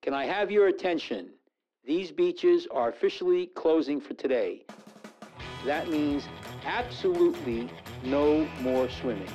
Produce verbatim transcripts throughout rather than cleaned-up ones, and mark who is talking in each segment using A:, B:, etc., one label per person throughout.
A: Can I have your attention? These beaches are officially closing for today. That means absolutely no more swimming.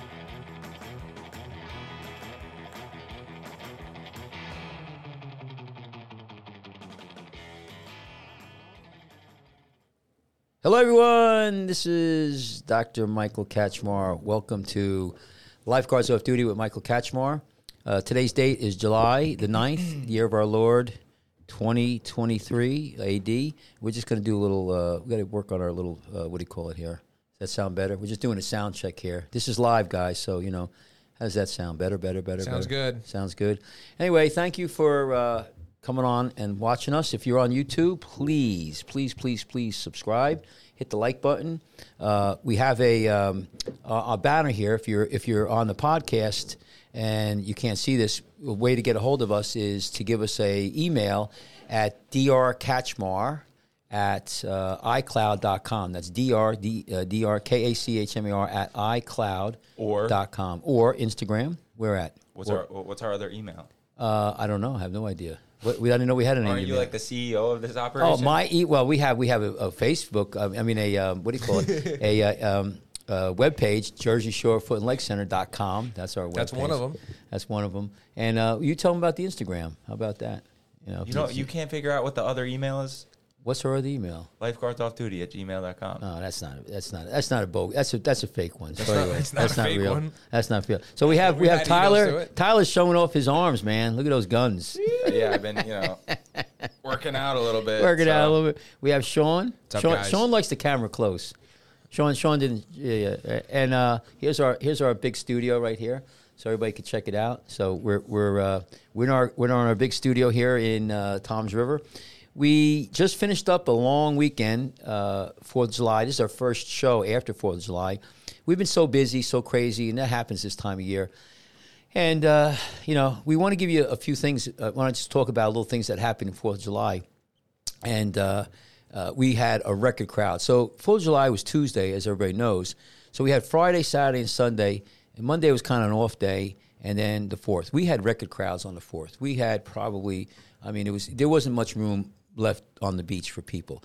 A: Hello, everyone. This is Doctor Michael Kachmar. Welcome to Lifeguards Off Duty with Michael Kachmar. Uh, today's date is July the ninth, the year of our Lord, twenty twenty-three A D. We're just going to do a little, uh, we got to work on our little, uh, what do you call it here? Does that sound better? We're just doing a sound check here. This is live, guys, so, you know, how does that sound? Better, better, better,
B: Sounds
A: better?
B: good.
A: Sounds good. Anyway, thank you for uh, coming on and watching us. If you're on YouTube, please, please, please, please subscribe. Hit the like button. Uh, we have a, um, a a banner here. If you're if you're on the podcast and you can't see this, a way to get a hold of us is to give us a email at drkachmar at uh, icloud dot com. That's dr d, uh, drkachmar at icloud dot com or, or Instagram. Where at?
C: What's
A: or,
C: our What's our other email?
A: Uh, I don't know. I have no idea. What, we didn't know we had an email.
C: Aren't you like the C E O of this operation?
A: Oh, my e- well, we have we have a, a Facebook. Uh, I mean, a um, what do you call it? a uh, um, uh, web page, Jersey Shore Foot and Leg Center dot com. That's our web
B: That's
A: page.
B: one of them.
A: That's one of them. And uh, you tell them about the Instagram. How about that? You know,
C: You know, you can't figure out what the other email is?
A: What's our other email?
C: lifeguardsoffduty at gmail dot com.
A: No, that's not. That's not. That's not a bogus. That's a that's a fake one. So
B: That's not-
A: anyway,
B: it's not
A: that's
B: a
A: not
B: fake
A: real.
B: one.
A: That's not real. So we have we
B: We
A: have
B: had emails to
A: Tyler.
B: it.
A: Tyler's showing off his arms, man. Look at those guns.
C: Yeah, I've been, you know, working out a little bit.
A: Working
C: so.
A: out a little bit. We have Sean.
B: What's up,
A: Sean,
B: guys?
A: Sean likes the camera close. Sean, Sean didn't. Yeah, yeah. And uh, here's our here's our big studio right here, so everybody can check it out. So we're we're uh, we're in our we're in our big studio here in uh, Toms River. We just finished up a long weekend, uh, Fourth of July. This is our first show after Fourth of July. We've been so busy, so crazy, and that happens this time of year. And, uh, you know, we want to give you a few things. I want to just talk about little things that happened in Fourth of July. And uh, uh, we had a record crowd. So Fourth of July was Tuesday, as everybody knows. So we had Friday, Saturday, and Sunday. And Monday was kind of an off day. And then the fourth. We had record crowds on the fourth. We had probably, I mean, it was there wasn't much room left on the beach for people.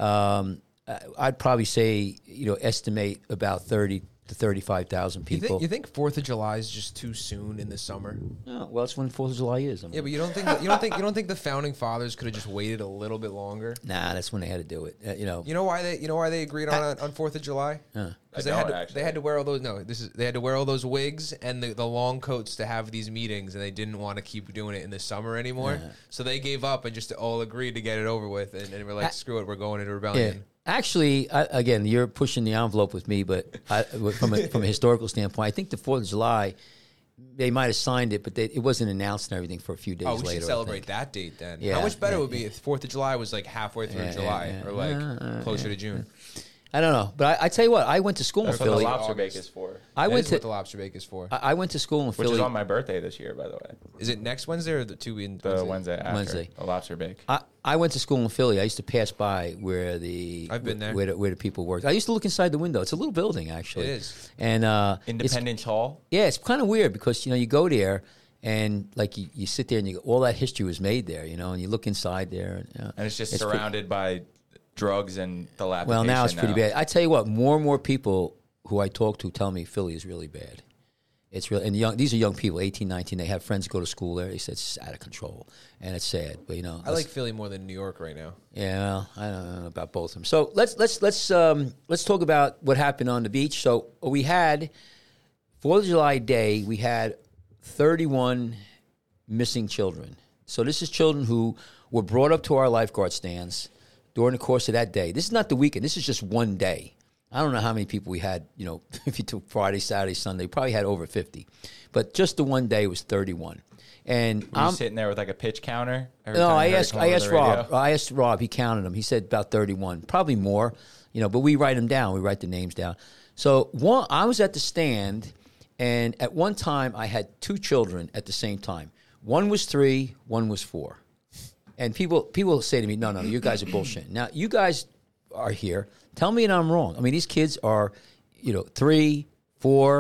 A: Um, I'd probably say, you know, estimate about thirty to thirty-five thousand
B: You
A: people.
B: think, you think Fourth of July is just too soon in the summer?
A: Oh, well, that's when Fourth of July is. I mean,
B: Yeah, but you don't think that, you don't think you don't think the founding fathers could have just waited a little bit longer?
A: nah, that's when they had to do it. Uh, you know,
B: You know why they you know why they agreed on on Fourth of July?
A: uh,
B: Because
C: I
B: they had
C: don't,
B: to,
C: actually.
B: they had to wear all those no this is they had to wear all those wigs and the, the long coats to have these meetings, and they didn't want to keep doing it in the summer anymore.
A: Yeah.
B: So they gave up and just all agreed to get it over with, and, and we're like,
A: I-
B: screw it, we're going into
A: yeah.
B: rebellion.
A: Actually, I, again, you're pushing the envelope with me, but I, from a, from a historical standpoint, I think the Fourth of July, they might have signed it, but they, it wasn't announced and everything for a few days
B: Oh, we
A: later.
B: should
A: I
B: celebrate
A: think.
B: that date then.
A: Yeah,
B: How much better
A: yeah,
B: would it be
A: yeah.
B: if Fourth of July was like halfway through
A: Yeah,
B: July
A: yeah, yeah.
B: or like
A: Uh, uh,
B: closer
A: yeah,
B: to June?
A: I don't know, but I, I tell you what, I went to school in
C: That's what the
A: Philly.
C: lobster
B: August.
C: bake is for.
A: I
B: That
A: went
B: is what
A: to
B: the lobster bake is for.
A: I, I went to school in
C: Which
A: Philly.
C: is on my birthday this year, by the way.
B: Is it next Wednesday or the two in
C: The Wednesday, after.
A: Wednesday.
C: The lobster bake.
A: I, I went to school in Philly. I used to pass by where the
B: I've been there.
A: where the, where the people worked. I used to look inside the window. It's a little building, actually.
B: It is.
A: And uh, it's,
C: Independence Hall.
A: yeah, it's kind of weird because you know you go there and like you, you sit there and you all that history was made there, you know, and you look inside there, and, you know,
C: And it's just
A: pretty-
C: surrounded by drugs and dilapidation.
A: well, now it's pretty
C: now.
A: bad. I tell you what, more and more people who I talk to tell me Philly is really bad. It's real, and young. These are young people, eighteen, nineteen. They have friends go to school there. They said it's just out of control, and it's sad. But you know,
B: I like Philly more than New York right now.
A: yeah, well, I don't know about both of them. So let's let's let's um, let's talk about what happened on the beach. So we had Fourth of July Day. We had thirty-one missing children. So this is children who were brought up to our lifeguard stands during the course of that day. This is not the weekend. This is just one day. I don't know how many people we had, you know, if you took Friday, Saturday, Sunday, probably had over fifty. But just the one day was thirty-one. And
C: Were you
A: I'm
C: sitting there with like a pitch counter? every
A: no,
C: time
A: I
C: you heard it
A: asked.
C: come
A: I
C: over
A: asked
C: the radio?
A: Rob. I asked Rob. He counted them. He said about thirty-one, probably more. You know, but we write them down. We write the names down. So one, I was at the stand, and at one time I had two children at the same time. One was three. One was four. And people people say to me, "No, no, you guys are bullshit." Now you guys are here. Tell me that I'm wrong. I mean, these kids are, you know, three, four,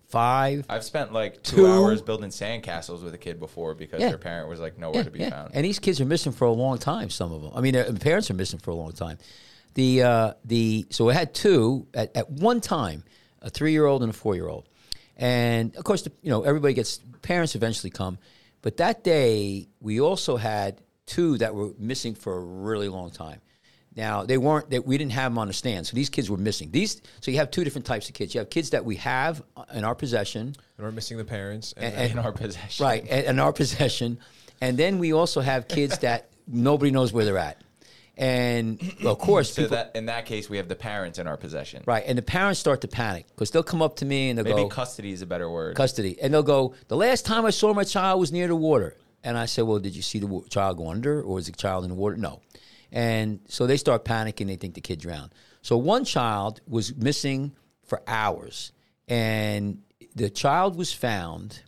A: five.
C: I've spent like two,
A: Two.
C: hours building sandcastles with a kid before because
A: Yeah.
C: their parent was like nowhere to be found.
A: And these kids are missing for a long time. Some of them. I mean, their parents are missing for a long time. The uh, the so I had two at, at one time, a three-year-old and a four-year-old, and of course, the, you know, everybody gets parents eventually come, but that day we also had two that were missing for a really long time. Now they weren't that we didn't have them on the stand, so these kids were missing. These so you have two different types of kids. You have kids that we have in our possession,
B: And we're missing the parents. And,
A: And-
B: then-
C: In our possession.
A: right, in in our possession, and then we also have kids that nobody knows where they're at, and well, of course,
C: So
A: people,
C: that in that case, we have the parents in our possession.
A: right, and the parents start to panic because they'll come up to me and they'll
C: Maybe
A: go
C: custody is a better word.
A: custody, and they'll go, the last time I saw my child was near the water, and I said, well, did you see the wa- child go under, or was the child in the water? No, and so they start panicking. They think the kid drowned. So one child was missing for hours, and the child was found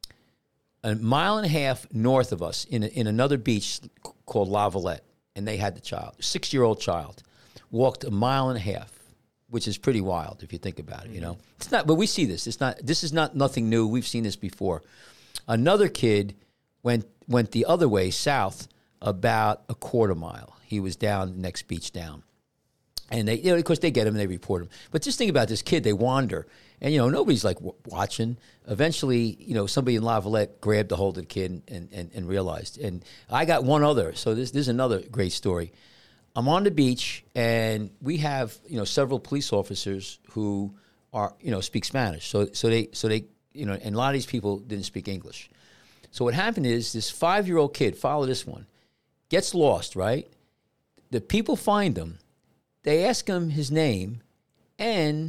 A: a mile and a half north of us in a, in another beach called La Valette, and they had the child, six-year-old child, walked a mile and a half, which is pretty wild if you think about it. You know, it's not, but we see this. It's not. This is not nothing new. We've seen this before. Another kid went went the other way south about a quarter mile. He was down the next beach down. And they, you know, of course, they get him and they report him. But just think about this kid. They wander, and you know nobody's like w- watching. Eventually, you know, somebody in La Valette grabbed a hold of the kid and, and, and realized. And I got one other. So this, this is another great story. I'm on the beach, and we have you know several police officers who are you know speak Spanish. So so they so they you know, and a lot of these people didn't speak English. So what happened is this five-year-old kid, follow this one, gets lost. Right, the people find him. They ask him his name and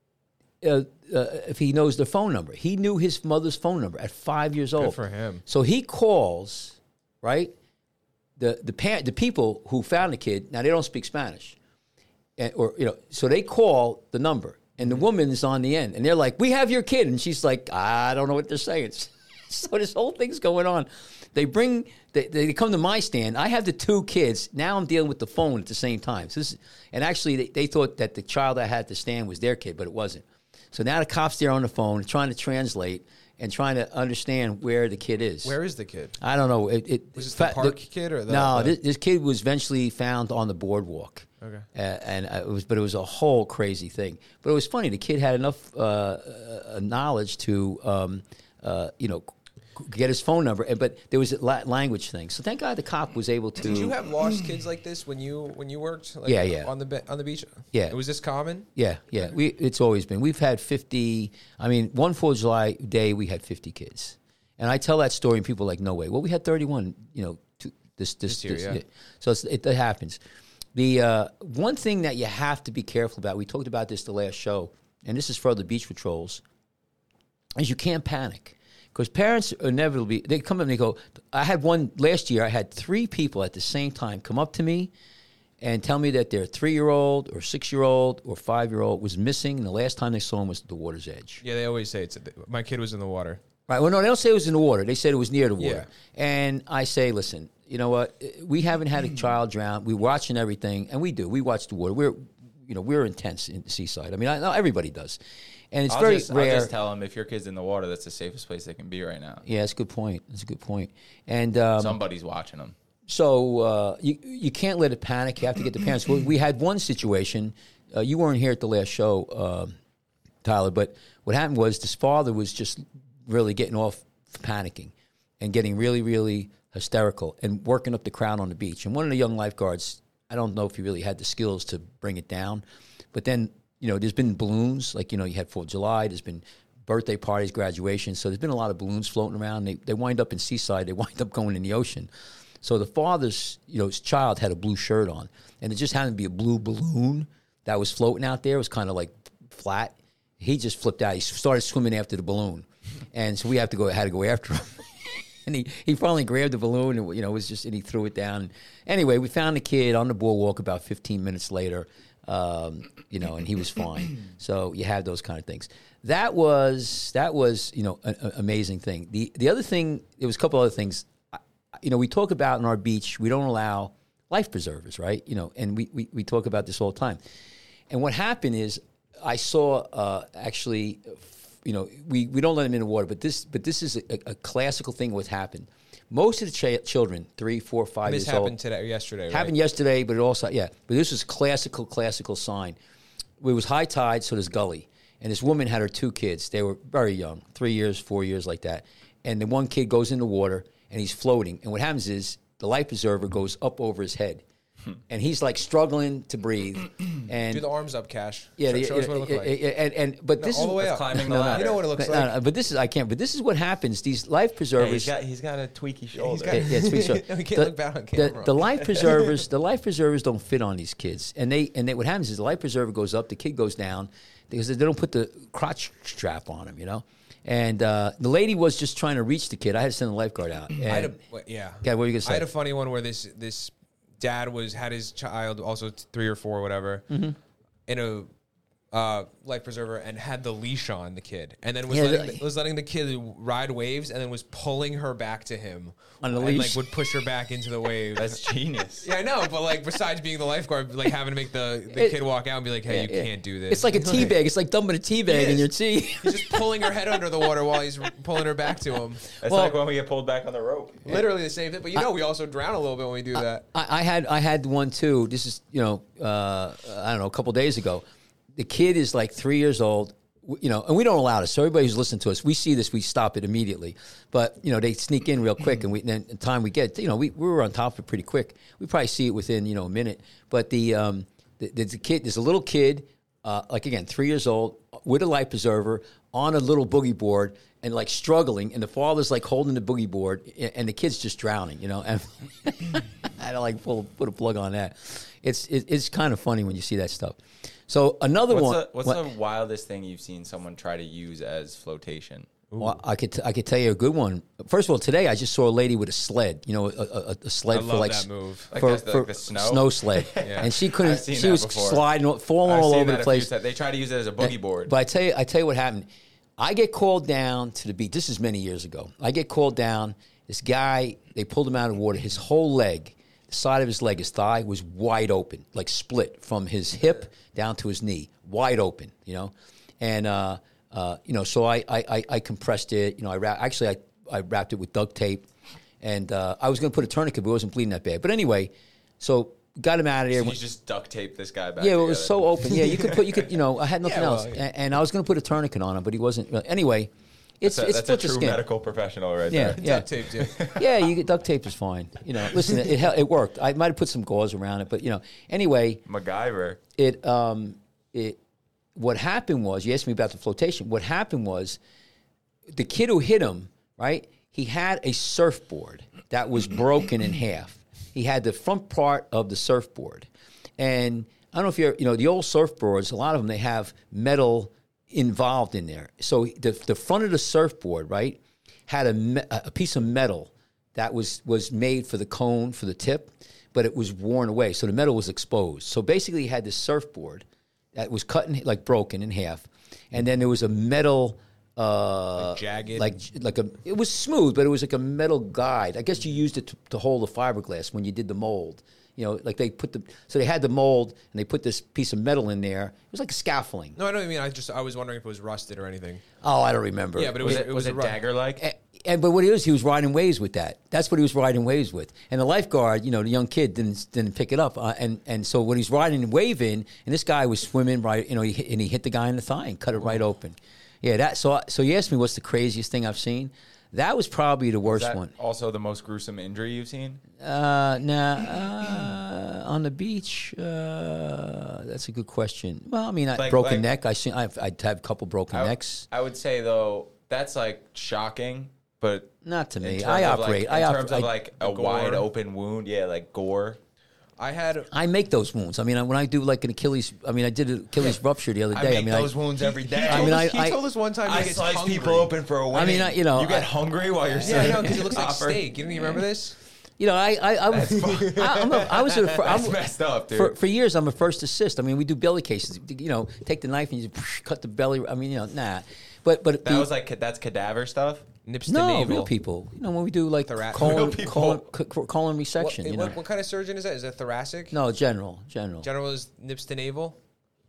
A: uh, uh, if he knows the phone number. He knew his mother's phone number at five years old.
B: Good for him.
A: So he calls, right? The the parent, the people who found the kid. Now they don't speak Spanish, and, or you know, so they call the number, and the woman is on the end, and they're like, "We have your kid," and she's like, "I don't know what they're saying." So this whole thing's going on. They bring, they, they come to my stand. I have the two kids. Now I'm dealing with the phone at the same time. So this, and actually, they, they thought that the child I had at the stand was their kid, but it wasn't. So now the cop's there on the phone trying to translate and trying to understand where the kid is.
B: Where is the kid?
A: I don't know. It, it,
B: Was this
A: fa-
B: the park kid or the?
A: no,
B: the-
A: this, this kid was eventually found on the boardwalk.
B: Okay.
A: Uh, and uh, it was, but it was a whole crazy thing. But it was funny. The kid had enough uh, uh, knowledge to, um, uh, you know, get his phone number, but there was a la- language thing. So thank God the cop was able to.
B: Did you have lost kids like this when you when you worked? Like,
A: Yeah, yeah.
B: On the be- on the beach.
A: Yeah.
B: Was this common?
A: Yeah, yeah. We it's always been. We've had fifty. I mean, one Fourth of July day we had fifty kids, and I tell that story and people are like, no way. Well, we had thirty-one. You know, to, this this,
B: This year,
A: this
B: yeah.
A: So it's, it, it happens. The uh, one thing that you have to be careful about. We talked about this the last show, and this is for the beach patrols. Is you can't panic. Because parents inevitably, they come up and they go, I had one, last year I had three people at the same time come up to me and tell me that their three-year-old or six-year-old or five-year-old was missing, and the last time they saw him was at the water's edge.
B: Yeah, they always say it's. My kid was in the water.
A: Right, well, no, they don't say it was in the water. They said it was near the water.
B: Yeah.
A: And I say, listen, you know what? We haven't had a child drown. We're watching everything, and we do. We watch the water. We're, you know, we're intense in the seaside. I mean, I know everybody does. And it's
C: I'll
A: very
C: just,
A: rare.
C: I'll just tell them if your kid's in the water, that's the safest place they can be right now.
A: Yeah, that's a good point. That's a good point. And um,
C: Somebody's watching them.
A: So uh, you you can't let it panic. You have to get the parents. Well, we had one situation. Uh, you weren't here at the last show, uh, Tyler, but what happened was this father was just really getting off panicking and getting really, really hysterical and working up the crowd on the beach. And one of the young lifeguards, I don't know if he really had the skills to bring it down, but then, you know, there's been balloons, like, you know, you had Fourth of July, there's been birthday parties, graduations, so there's been a lot of balloons floating around. They, they wind up in Seaside, they wind up going in the ocean. So the father's, you know, his child had a blue shirt on, and it just happened to be a blue balloon that was floating out there. It was kind of like flat. He just flipped out. He started swimming after the balloon, and so we have to go had to go after him. And he, he finally grabbed the balloon, and you know, it was just and he threw it down. Anyway, we found the kid on the boardwalk about fifteen minutes later, um, you know, and he was fine. So you have those kind of things. That was that was you know an, an amazing thing. The the other thing, there was a couple other things. You know, we talk about in our beach, we don't allow life preservers, right? You know, and we, we, we talk about this all the time. And what happened is I saw uh, actually you know, we, we don't let them in the water. But this but this is a, a classical thing. What's happened? Most of the ch- children, three, four, five
B: This
A: years old,
B: happened today or yesterday. Right?
A: happened yesterday, but it also yeah. But this was classical classical sign. It was high tide, so there's gully, and this woman had her two kids. They were very young, three years, four years, like that. And the one kid goes in the water and he's floating. And what happens is the life preserver goes up over his head. And he's like struggling to breathe. And
B: Do the arms up, Cash.
A: yeah,
B: show,
A: the-
B: show us what it looks like.
A: and, and but
B: No,
A: this
B: all
A: is
B: the way up.
C: climbing the
A: no, no,
C: ladder.
B: You know what it looks
A: no,
B: like.
A: no, but this is I can't. But this is what happens. These life
C: Hey,
A: preservers.
C: he's got he's got a tweaky shoulder.
B: got-
A: Yeah, yeah, it's pretty sure.
B: No, we can't
A: the,
B: look bad on
A: the-
B: camera.
A: the life preservers, the life preservers don't fit on these kids, and they and they, what happens is the life preserver goes up, the kid goes down because they don't put the crotch strap on him, you know. And uh, the lady was just trying to reach the kid. I had to send the lifeguard out. And,
B: I had a, well, yeah.
A: Okay, what were you gonna say?
B: I had a funny one where this this dad was had his child, also t- three or four, or whatever,
A: Mm-hmm.
B: in a uh, life preserver and had the leash on the kid, and then was
A: Yeah,
B: letting
A: the-
B: the, was letting the kid ride waves, and then was pulling her back to him
A: On the
B: and
A: leash?
B: like would push her back into the wave.
C: That's genius.
B: Yeah, I know, but like besides being the lifeguard, like having to make the, the
A: It-
B: kid walk out and be like, "Hey, you
A: Yeah,
B: can't do this."
A: It's like a tea bag. It's like dumping a tea bag in
B: is.
A: your tea.
B: He's just pulling her head under the water while he's pulling her back to him.
C: That's
A: Well-
C: like when we get pulled back on the rope.
B: Literally the same thing. But you know, we also drown a little bit when we do that.
A: I, I had I had one too. This is you know uh, I don't know a couple days ago. The kid is like three years old, w- you know, and we don't allow this. So everybody who's listening to us, we see this, we stop it immediately. But you know, they sneak in real quick, and we then the time we get, you know, we, we were on top of it pretty quick. We probably see it within you know a minute. But the um, the, the, the kid, there's a little kid, uh, like again, three years old, with a life preserver on a little boogie board. And like struggling, and the father's like holding the boogie board, a- and the kid's just drowning, you know. And I had to like pull put a plug on that. It's it, it's kind of funny when you see that stuff. So another
C: What's,
A: one.
C: the, what's
A: what-
C: the wildest thing you've seen someone try to use as flotation?
A: well, I could t- I could tell you a good one. First of all, today I just saw a lady with a sled. You know, a, a, a sled
B: I
A: for
B: love
A: like
B: that
A: s-
B: move.
C: Like
A: for,
C: that's the-
A: for
C: like the snow?
A: sled,
B: Yeah.
A: and she couldn't.
C: I've seen
A: She
C: that
A: was
C: before.
A: sliding, falling
C: I've
A: all
C: seen
A: over
C: that
A: the
C: a
A: place.
C: few times. They try to use it as a boogie board.
A: But I tell you, I tell you what happened. I get called down to the beach. This is many years ago. I get called down. This guy, they pulled him out of the water. His whole leg, the side of his leg, his thigh was wide open, like split from his hip down to his knee, wide open. You know, and uh, uh, you know, so I, I I I compressed it. You know, I wrap, actually I I wrapped it with duct tape, and uh, I was going to put a tourniquet, but it wasn't bleeding that bad. But anyway, so got him out of there.
C: So you just duct tape this guy back.
A: Yeah, well, it
C: together.
A: was so open. Yeah, you could put, you could, you know, I had nothing
B: Yeah, well,
A: else,
B: yeah.
A: and, and I was going to put a tourniquet on him, but he wasn't. Anyway, it's
C: That's a,
A: it's
C: that's a
A: split the
C: true
A: skin.
C: medical professional right
A: Yeah,
C: there.
A: yeah,
B: Duct tape, dude.
A: yeah. You get duct tape is fine. You know, listen, it hel- it worked. I might have put some gauze around it, but you know, anyway,
C: MacGyver.
A: it um it what happened was you asked me about the flotation. What happened was the kid who hit him, right? He had a surfboard that was broken in half. He had the front part of the surfboard, and I don't know if you're, you know, the old surfboards. A lot of them they have metal involved in there. So the the front of the surfboard, right, had a me- a piece of metal that was was made for the cone for the tip, but it was worn away. So the metal was exposed. So basically, he had this surfboard that was cut in, like broken in half, and then there was a metal. Uh,
B: Like jagged?
A: like like a. It was smooth, but it was like a metal guide. I guess you used it to, to hold the fiberglass when you did the mold. You know, like they put the so they had the mold and they put this piece of metal in there. It was like a scaffolding.
B: No, I know what you mean. I just I was wondering if it was rusted or anything.
A: Oh, I don't remember.
B: Yeah, but it
C: Was
B: was
C: it,
B: it
C: was
B: was
C: it
B: a ru-
C: dagger like?
A: And, and but what he was, he was riding waves with that. That's what he was riding waves with. And the lifeguard, you know, the young kid didn't didn't pick it up. Uh, and and so when he's riding and waving, and this guy was swimming right, you know, he hit, and he hit the guy in the thigh and cut it right open. Yeah, that. So so you asked me what's the craziest thing I've seen. That was probably the
C: Is
A: worst
C: that
A: one.
C: also the most gruesome injury you've seen?
A: Uh, nah, uh, on the beach. Uh, that's a good question. Well, I mean, I,
C: Like-
A: broken
C: like-
A: neck. I seen. I've I'd have a couple broken
C: I,
A: necks.
C: I would say though that's like shocking, but
A: Not to
C: in
A: me.
C: terms
A: I
C: of,
A: operate.
C: Like,
A: I
C: in
A: op-
C: terms of
A: I-
C: like a
B: gore.
C: wide open wound, yeah, like gore.
B: I had
A: I make those wounds. I mean, when I do like an Achilles, I mean, I did an Achilles rupture the other day. I, mean, I,
C: wounds every day.
A: I mean, I-
B: he told us one time
C: I
B: he gets
C: slice
B: hungry.
C: people open for a wedding.
A: I mean, I- you know,
C: you get
A: I-
C: hungry while you're
B: Yeah, I know, because
C: sitting
B: it looks like
C: copper.
B: steak. You don't even remember this?
A: you know, I, I, I, was, I, I'm a, I was at a, fir-
C: That's
A: I'm,
C: messed up, dude.
A: for, for years. I'm a first assist. I mean, we do belly cases. You know, take the knife and you just cut the belly. I mean, you know, nah. But but
C: that
A: the,
C: was like that's cadaver stuff.
B: Nips to
A: no
B: navel.
A: real people. You know, when we do like
B: Thorac-
A: colon,
C: Real people.
A: colon, co- colon resection.
B: What,
A: you know,
B: what, what kind of surgeon is that? Is that thoracic?
A: no general, general.
B: General is nips to navel.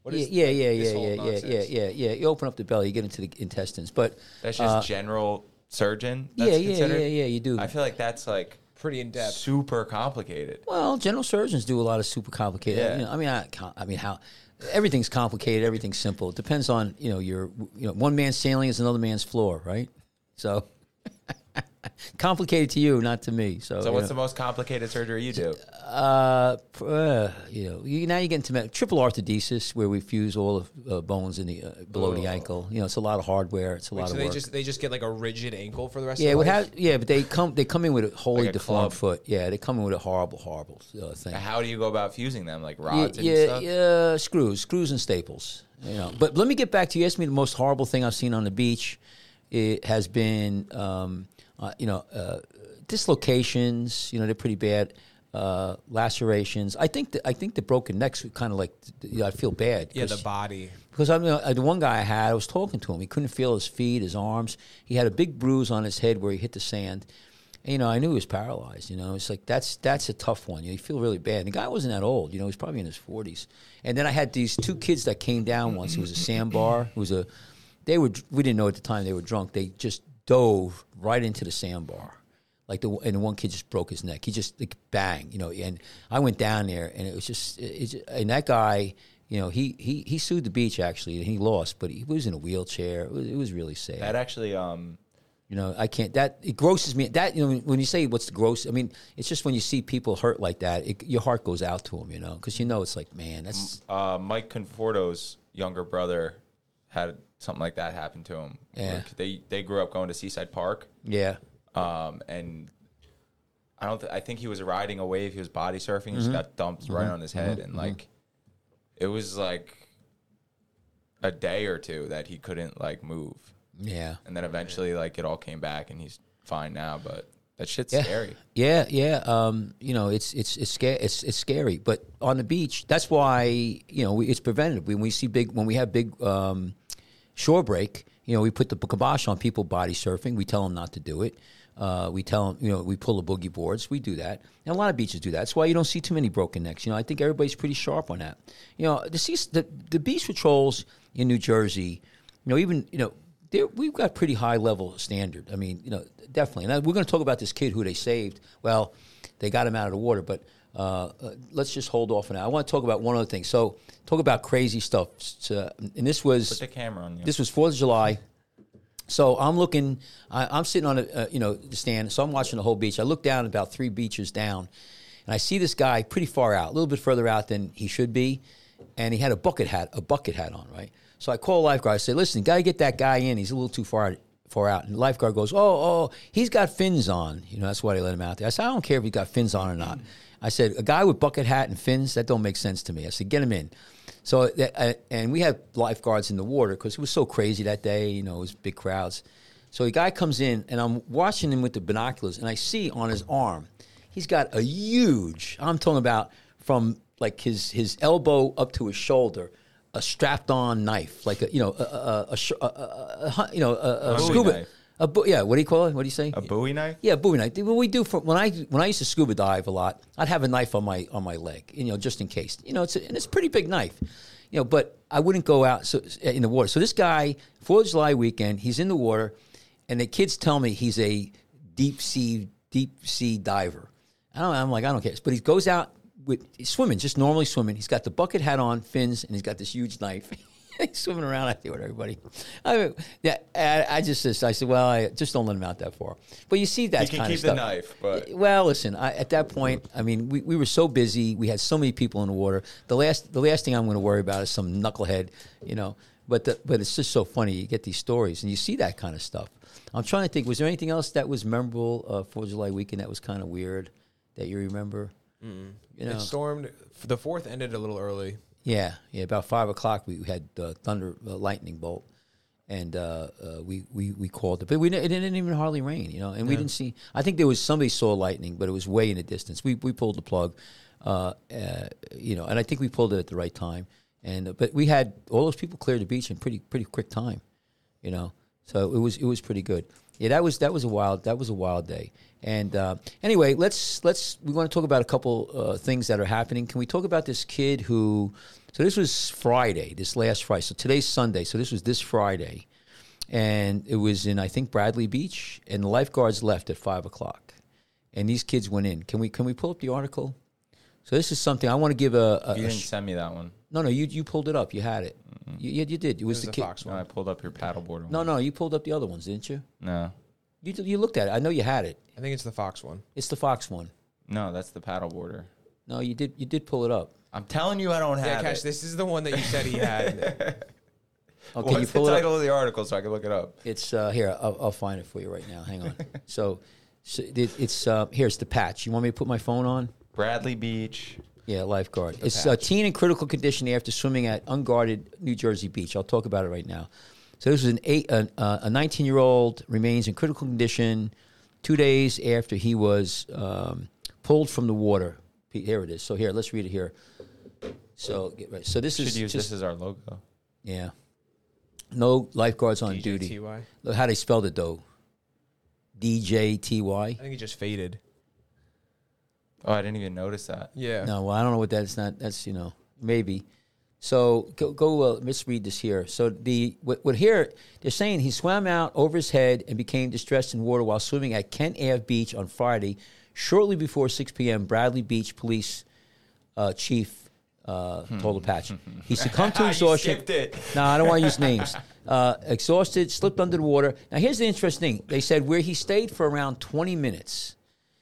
B: What
A: yeah,
B: is
A: yeah,
B: like,
A: yeah,
B: this
A: yeah,
B: whole
A: yeah, yeah,
B: nonsense?
A: yeah, yeah, yeah. You open up the belly, you get into the intestines, but
C: That's just
A: uh,
C: general surgeon.
A: yeah,
C: That's
A: yeah,
C: considered?
A: yeah, yeah. You do.
C: I feel like that's like
B: Pretty in depth.
C: super complicated.
A: Well, general surgeons do a lot of super complicated.
C: Yeah.
A: You know, I mean, I, can't- I mean, how everything's complicated, everything's simple. It depends on you know your you know one man's ceiling is another man's floor, right? So complicated to you, not to me. So,
C: So
A: you
C: what's
A: know,
C: the most complicated surgery you do?
A: uh, pr- uh, you know, you, now you get into med- triple orthodesis where we fuse all the uh, bones in the uh, below the
B: Oh.
A: ankle. You know, it's a lot of hardware. It's a
B: Wait,
A: lot
B: so
A: of
B: they
A: work.
B: just they just get like a rigid ankle for the rest
A: Yeah,
B: of
A: it
B: their
A: would
B: life?
A: have. Yeah, but they come. They come in with a wholly
C: Like a
A: deformed
C: club.
A: foot. Yeah, they come in with a horrible, horrible uh, thing.
C: How do you go about fusing them? Like
A: Yeah,
C: rods and
A: yeah,
C: stuff?
A: yeah, screws, screws and staples. You know, but let me get back to you. Asked me the most horrible thing I've seen on the beach. It has been, um, uh, you know, uh, dislocations. You know, they're pretty bad. Uh, lacerations. I think the, I think the broken necks kind of like. You know, I feel bad.
B: Yeah, the
A: 'cause-
B: body.
A: because I mean, uh, the one guy I had, I was talking to him. He couldn't feel his feet, his arms. He had a big bruise on his head where he hit the sand. And, you know, I knew he was paralyzed. You know, it's like that's that's a tough one. You know, you feel really bad. And the guy wasn't that old. You know, he was probably in his forties. And then I had these two kids that came down once. It was a sandbar. It was a. They were. We didn't know at the time they were drunk. They just dove right into the sandbar. Like the and the one kid just broke his neck. He just like, bang, you know. And I went down there, and it was just, it's, and that guy, you know, he he he sued the beach actually, and he lost, but he was in a wheelchair. It was, it was really sad.
C: That actually, um,
A: You know, I can't. That it grosses me. That you know, when you say what's the gross, I mean, it's just when you see people hurt like that, it, your heart goes out to them. You know, because you know it's like, man, that's
C: uh, Mike Conforto's younger brother had something like that happen to him.
A: Yeah.
C: Like, they they grew up going to Seaside Park,
A: yeah,
C: um, and I don't. Th- I think he was riding a wave. He was body surfing. He just got dumped right on his head, and like, it was like a day or two that he couldn't like move,
A: yeah,
C: and then eventually like it all came back, and he's fine now. But that shit's
A: yeah,
C: scary.
A: yeah, yeah. Um, you know, it's it's it's scary. It's it's scary. But on the beach, that's why you know we, it's preventative. When we see big, when we have big um, shore break, you know, we put the kibosh on people body surfing. We tell them not to do it. Uh, we tell them, you know, we pull the boogie boards. We do that. And a lot of beaches do that. That's why you don't see too many broken necks. You know, I think everybody's pretty sharp on that. You know, the seas- the, the beach patrols in New Jersey, you know, even, you know, they're- we've got pretty high level standard. I mean, you know, definitely. And we're going to talk about this kid who they saved. Well, they got him out of the water, but uh, uh, let's just hold off on that. I want to talk about one other thing. So, talk about crazy stuff. So, and this was
C: Put the camera on you.
A: this was fourth of July. So I'm looking, I, I'm sitting on a, uh, you know, the stand. So I'm watching the whole beach. I look down about three beaches down, and I see this guy pretty far out, a little bit further out than he should be, and he had a bucket hat, a bucket hat on, right? So I call a lifeguard. I say, "Listen, got to get that guy in. He's a little too far far out." And the lifeguard goes, "Oh, oh, he's got fins on. You know, that's why they let him out there." I said, "I don't care if he's got fins on or not." I said, "A guy with bucket hat and fins, that don't make sense to me." I said, "Get him in." So, uh, and we had lifeguards in the water because it was so crazy that day. You know, it was big crowds. So the guy comes in, and I'm watching him with the binoculars, and I see on his arm, he's got a huge, I'm talking about from like his, his elbow up to his shoulder, a strapped-on knife, like a, you know, a, a, a, sh- a, a, a you know, a, a
C: Bowie
A: scuba,
C: knife.
A: a, bu- yeah, what do you call it? What do you say?
C: A Bowie knife?
A: Yeah, Bowie knife. What we do for when I when I used to scuba dive a lot, I'd have a knife on my on my leg, you know, just in case. You know, it's a, and it's a pretty big knife, you know. But I wouldn't go out so, in the water. So this guy, Fourth of July weekend, he's in the water, and the kids tell me he's a deep sea deep sea diver. I don't. I'm like I don't care. But he goes out with he's swimming, just normally swimming. He's got the bucket hat on, fins, and he's got this huge knife. He's swimming around out there with everybody. I mean, yeah, I, I just I said, well, I just don't let him out that far. But you see that
C: He can
A: kind
C: keep
A: of stuff.
C: the knife, but
A: Well, listen, I, at that point, I mean, we, we were so busy. We had so many people in the water. The last the last thing I'm going to worry about is some knucklehead, you know. But the, but it's just so funny. You get these stories and you see that kind of stuff. I'm trying to think. Was there anything else that was memorable uh, Fourth of July weekend that was kind of weird that you remember?
B: Mm-mm.
A: You know,
B: It stormed. The fourth ended a little early.
A: yeah, yeah. About five o'clock, we had uh, thunder, uh, lightning bolt, and uh, uh, we, we we called it. But we it didn't even hardly rain, you know. And we
B: Yeah.
A: didn't see. I think there was somebody saw lightning, but it was way in the distance. We we pulled the plug, uh, uh, you know, and I think we pulled it at the right time. And uh, but we had all those people clear the beach in pretty pretty quick time, you know. So it was it was pretty good. Yeah, that was that was a wild that was a wild day. And uh, anyway, let's let's we want to talk about a couple uh, things that are happening. Can we talk about this kid who So this was Friday, this last Friday. So today's Sunday. So this was this Friday. And it was in, I think, Bradley Beach. And the lifeguards left at five o'clock. And these kids went in. Can we can we pull up the article? So this is something I want to give a... a
C: You
A: a
C: didn't
A: sh-
C: send me that one.
A: no, no, you you pulled it up. You had it.
C: Mm-hmm.
A: You, yeah, you did. It was,
B: was
A: the
B: the
A: kid.
B: Fox
C: No,
B: one.
C: I pulled up your paddleboard one.
A: No, no, you pulled up the other ones, didn't you?
C: No.
A: You you looked at it. I know you had it.
B: I think it's the Fox one.
A: It's the Fox one.
C: No, that's the paddleboarder.
A: No, you did you did pull it up.
C: I'm telling you I don't
B: Yeah,
C: have
B: Cash,
C: it.
B: this is the one that you said he had.
A: Oh, can
C: What's
A: you
C: the
A: pull it up?
C: title of the article so I can look it up?
A: It's uh, here. I'll, I'll find it for you right now. Hang on. so, so it, it's uh, here's the patch. You want me to put my phone on?
C: Bradley Beach.
A: Yeah, lifeguard. It's a teen in critical condition after swimming at unguarded New Jersey beach. I'll talk about it right now. So this was an eight, uh, a nineteen-year-old remains in critical condition two days after he was um, pulled from the water. Here it is. So here, let's read it here. So get ready. So this
C: Should
A: is
C: use
A: just,
C: this as our logo.
A: yeah. No lifeguards on
B: D J
A: duty.
B: T Y.
A: Look how they spelled it though. D J T Y.
B: I think he just faded.
C: Oh, I didn't even notice that.
B: Yeah.
A: No, well, I don't know what that is. Not that's you know maybe. So go go. Uh, let's read this here. So the what, what here they're saying he swam out over his head and became distressed in water while swimming at Kent Ave Beach on Friday, shortly before six p.m. Bradley Beach Police uh, Chief uh, told Apache he succumbed to
C: You
A: exhaustion.
C: skipped it.
A: No, I don't want to use names. Uh, exhausted, slipped under the water. Now here's the interesting thing. They said where he stayed for around twenty minutes.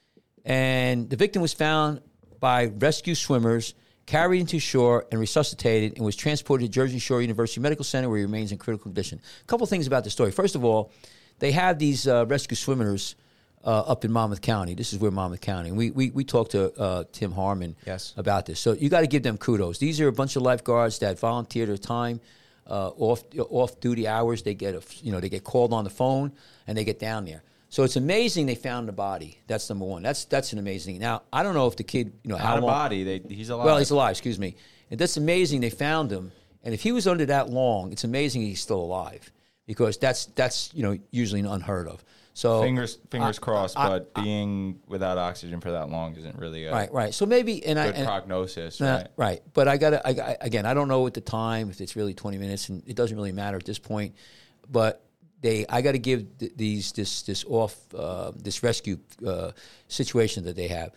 A: And the victim was found by rescue swimmers, carried into shore, and resuscitated, and was transported to Jersey Shore University Medical Center, where he remains in critical condition. A couple things about the story. First of all, they have these uh, rescue swimmers uh, up in Monmouth County. This is where Monmouth County. And we we we talked to uh, Tim Harmon
B: Yes.
A: about this. So you got to give them kudos. These are a bunch of lifeguards that volunteer their time. Uh, off off duty hours, they get a, you know they get called on the phone and they get down there. So it's amazing they found the body. That's number one. That's that's an amazing. Now I don't know if the kid, you know, how
C: Not a
A: long.
C: body. They, he's alive.
A: Well, he's alive. Excuse me. And that's amazing they found him. And if he was under that long, it's amazing he's still alive because that's that's you know usually unheard of. So
C: Fingers fingers
A: I-
C: crossed,
A: I-
C: but being without oxygen for that long isn't really a
A: right, right. So maybe and I
C: good
A: and,
C: prognosis,
A: Nah,
C: right?
A: right. But I got to, I, I- again, I don't know at the time if it's really twenty minutes, and it doesn't really matter at this point. But they, I got to give th- these, this, this off, uh, this rescue uh, situation that they have.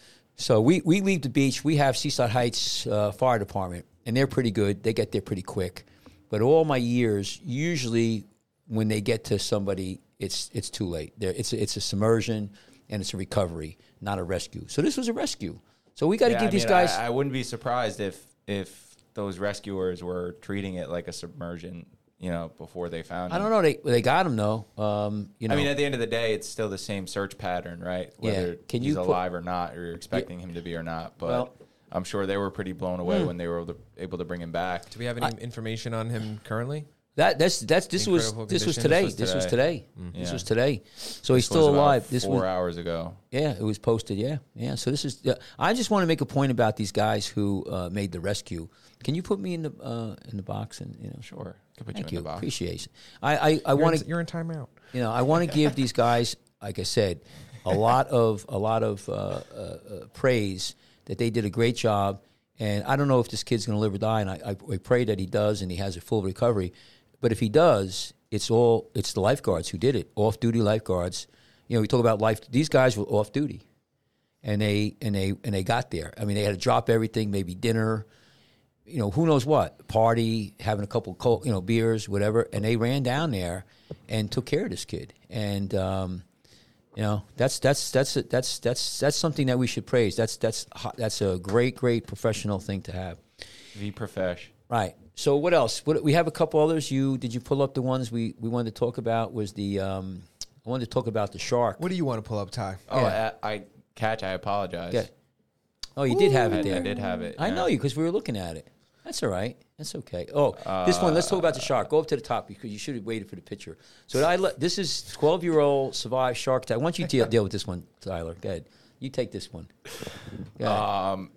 A: So we, we leave the beach. We have Seaside Heights uh, Fire Department, and they're pretty good. They get there pretty quick. But all my years, usually when they get to somebody, it's it's too late. There, it's a, it's a submersion and it's a recovery, not a rescue. So this was a rescue. So we got to
C: Yeah,
A: give
C: I
A: these
C: mean,
A: guys.
C: I, I wouldn't be surprised if if those rescuers were treating it like a submersion, you know, before they found him.
A: I don't know. They they got him though. Um, you know.
C: I mean, at the end of the day, it's still the same search pattern, right?
A: Yeah.
C: Whether
A: Can
C: he's
A: you put-
C: alive or not, or you're expecting him to be or not. But
A: Well-
C: I'm sure they were pretty blown away when they were able to, able to bring him back.
B: Do we have any information on him currently?
A: that that's that's this
B: In
A: was
B: critical
A: this was
B: condition?
A: today.
C: This was
A: This was
C: today.
A: today. This
C: Yeah.
A: was today. So he's
C: This was
A: still
C: about
A: alive. This
C: four
A: was
C: hours ago.
A: yeah. It was posted. Yeah, yeah. So this is. Yeah. I just want to make a point about these guys who uh, made the rescue. Can you put me in the uh, in the box and you know?
C: Sure, could put
A: Thank
C: you
A: you.
C: in the box.
A: Appreciate it. I I, I
B: You're
A: want
B: in,
A: to
B: you're in timeout.
A: you know I want to give these guys, like I said, a lot of a lot of uh, uh, uh, praise that they did a great job. And I don't know if this kid's going to live or die, and I, I, I pray that he does and he has a full recovery. But if he does, it's all it's the lifeguards who did it, off-duty lifeguards. You know, we talk about life. These guys were off-duty, and they and they and they got there. I mean, they had to drop everything, maybe dinner, you know, who knows what, party, having a couple, cold, you know, beers, whatever, and they ran down there and took care of this kid. And um, you know, that's that's that's that's that's that's something that we should praise. That's that's ho- that's a great great professional thing to have.
C: V Profesh.
A: Right. So what else? What, we have a couple others. You did you pull up the ones we, we wanted to talk about? Was the um, I wanted to talk about the shark.
B: What do you want to pull up, Ty?
C: Oh,
A: Yeah.
C: I, I catch. I apologize.
A: Yeah. Oh, you did have
C: I,
A: it there.
C: I did have it.
A: I
C: yeah.
A: know you because we were looking at it. That's all right. That's okay. Oh, this one. Let's talk about the shark. Go up to the top because you should have waited for the picture. So I let, this is twelve-year-old survived shark attack. Why don't you deal, deal with this one, Tyler? Go ahead. You take this one. Go ahead.
C: Um.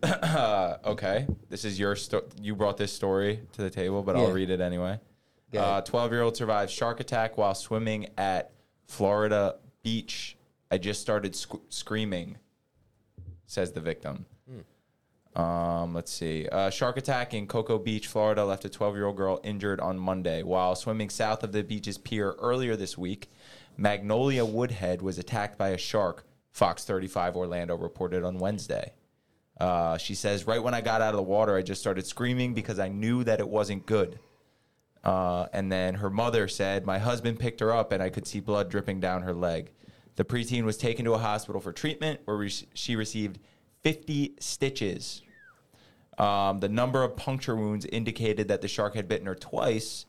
C: okay. This is your sto- You brought this story to the table, but
A: Yeah.
C: I'll read it anyway.
A: Go ahead.
C: Uh, twelve-year-old survives shark attack while swimming at Florida beach. I just started sc- screaming, says the victim. Um, let's see. Uh, shark attack in Cocoa Beach, Florida, left a twelve-year-old girl injured on Monday. While swimming south of the beach's pier earlier this week, Magnolia Woodhead was attacked by a shark, Fox thirty-five Orlando reported on Wednesday. Uh, she says, right when I got out of the water, I just started screaming because I knew that it wasn't good. Uh, and then her mother said, my husband picked her up and I could see blood dripping down her leg. The preteen was taken to a hospital for treatment where re- she received fifty stitches. Um, the number of puncture wounds indicated that the shark had bitten her twice,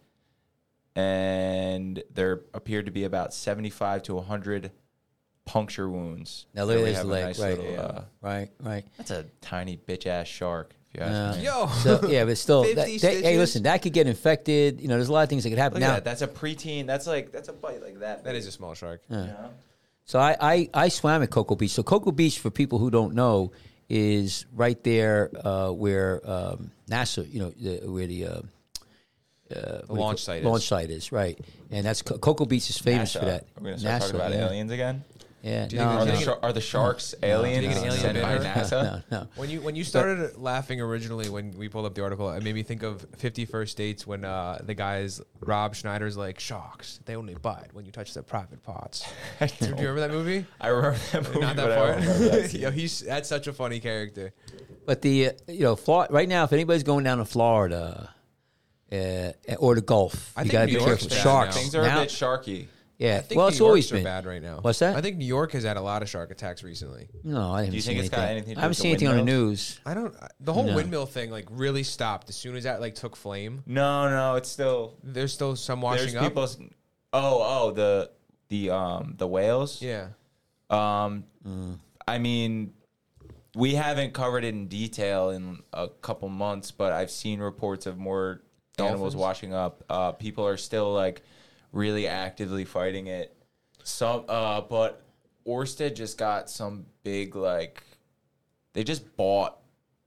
C: and there appeared to be about seventy-five to one hundred puncture wounds.
A: Now look
C: So
A: at
C: we
A: his
C: have a
A: leg,
C: nice
A: right,
C: little,
A: yeah.
C: uh,
A: right, right.
C: That's a tiny bitch-ass shark, if you ask
A: Uh,
C: me.
B: Yo.
A: So, yeah, but still, that,
B: fifty
A: that- hey,
B: stitches?
A: listen, that could get infected. You know, there's a lot of things that could happen.
C: Look
A: Now,
C: at that. That's a preteen. That's like, that's a bite like that.
B: That is a small shark.
C: You know?
A: so I, I, I swam at Cocoa Beach. So Cocoa Beach, for people who don't know, is right there uh, where um, NASA, you know, the, where the, uh, uh,
B: The launch site
A: launch
B: is.
A: site is, right. And that's Co- Cocoa Beach is famous
C: NASA.
A: for that.
C: We're going to start talking about
A: yeah.
C: aliens again?
A: Yeah,
B: Do you
A: no,
B: think-
C: Are,
B: do
C: the
B: you
A: no,
C: shar- are the sharks aliens
B: Do you think an alien
C: sent
B: bit
C: by
B: her?
C: NASA?
A: no, no.
B: When you when you started laughing originally when we pulled up the article, it made me think of fifty First Dates when uh, the guys Rob Schneider's like sharks. They only bite when you touch their private parts. Do you remember that movie?
C: I remember that movie,
B: Not
C: but
B: that
C: I don't remember that
B: part.
C: scene.
B: Yo, he's that's such a funny character.
A: But the, uh, you know, Flor- right now, if anybody's going down to Florida uh, or the Gulf,
B: I
A: you
B: think
A: got to
B: New
A: be
B: York's
A: careful.
B: bad
A: Sharks.
B: now.
C: Things are
A: Now-
C: a bit sharky.
A: Yeah,
B: I think
A: well,
B: New
A: it's always
B: York's
A: been
B: are bad right now.
A: What's that?
B: I think New York has had a lot of shark attacks recently.
A: No, I haven't
C: Do you
A: seen
C: think it's
A: anything.
C: got anything to do
A: I haven't
C: with
A: seen
C: the
A: anything on the
C: windmills?
A: news.
B: I don't. The whole
A: No.
B: windmill thing like really stopped as soon as that like took flame.
C: No, no, it's still
B: There's still some
C: there's
B: washing up.
C: people. Oh, oh, the the um the whales.
B: Yeah.
C: Um,
A: Mm.
C: I mean, we haven't covered it in detail in a couple months, but I've seen reports of more animals
B: Dolphins?
C: washing up. Uh, people are still like really actively fighting it. Some, uh, but Orsted just got some big like, they just bought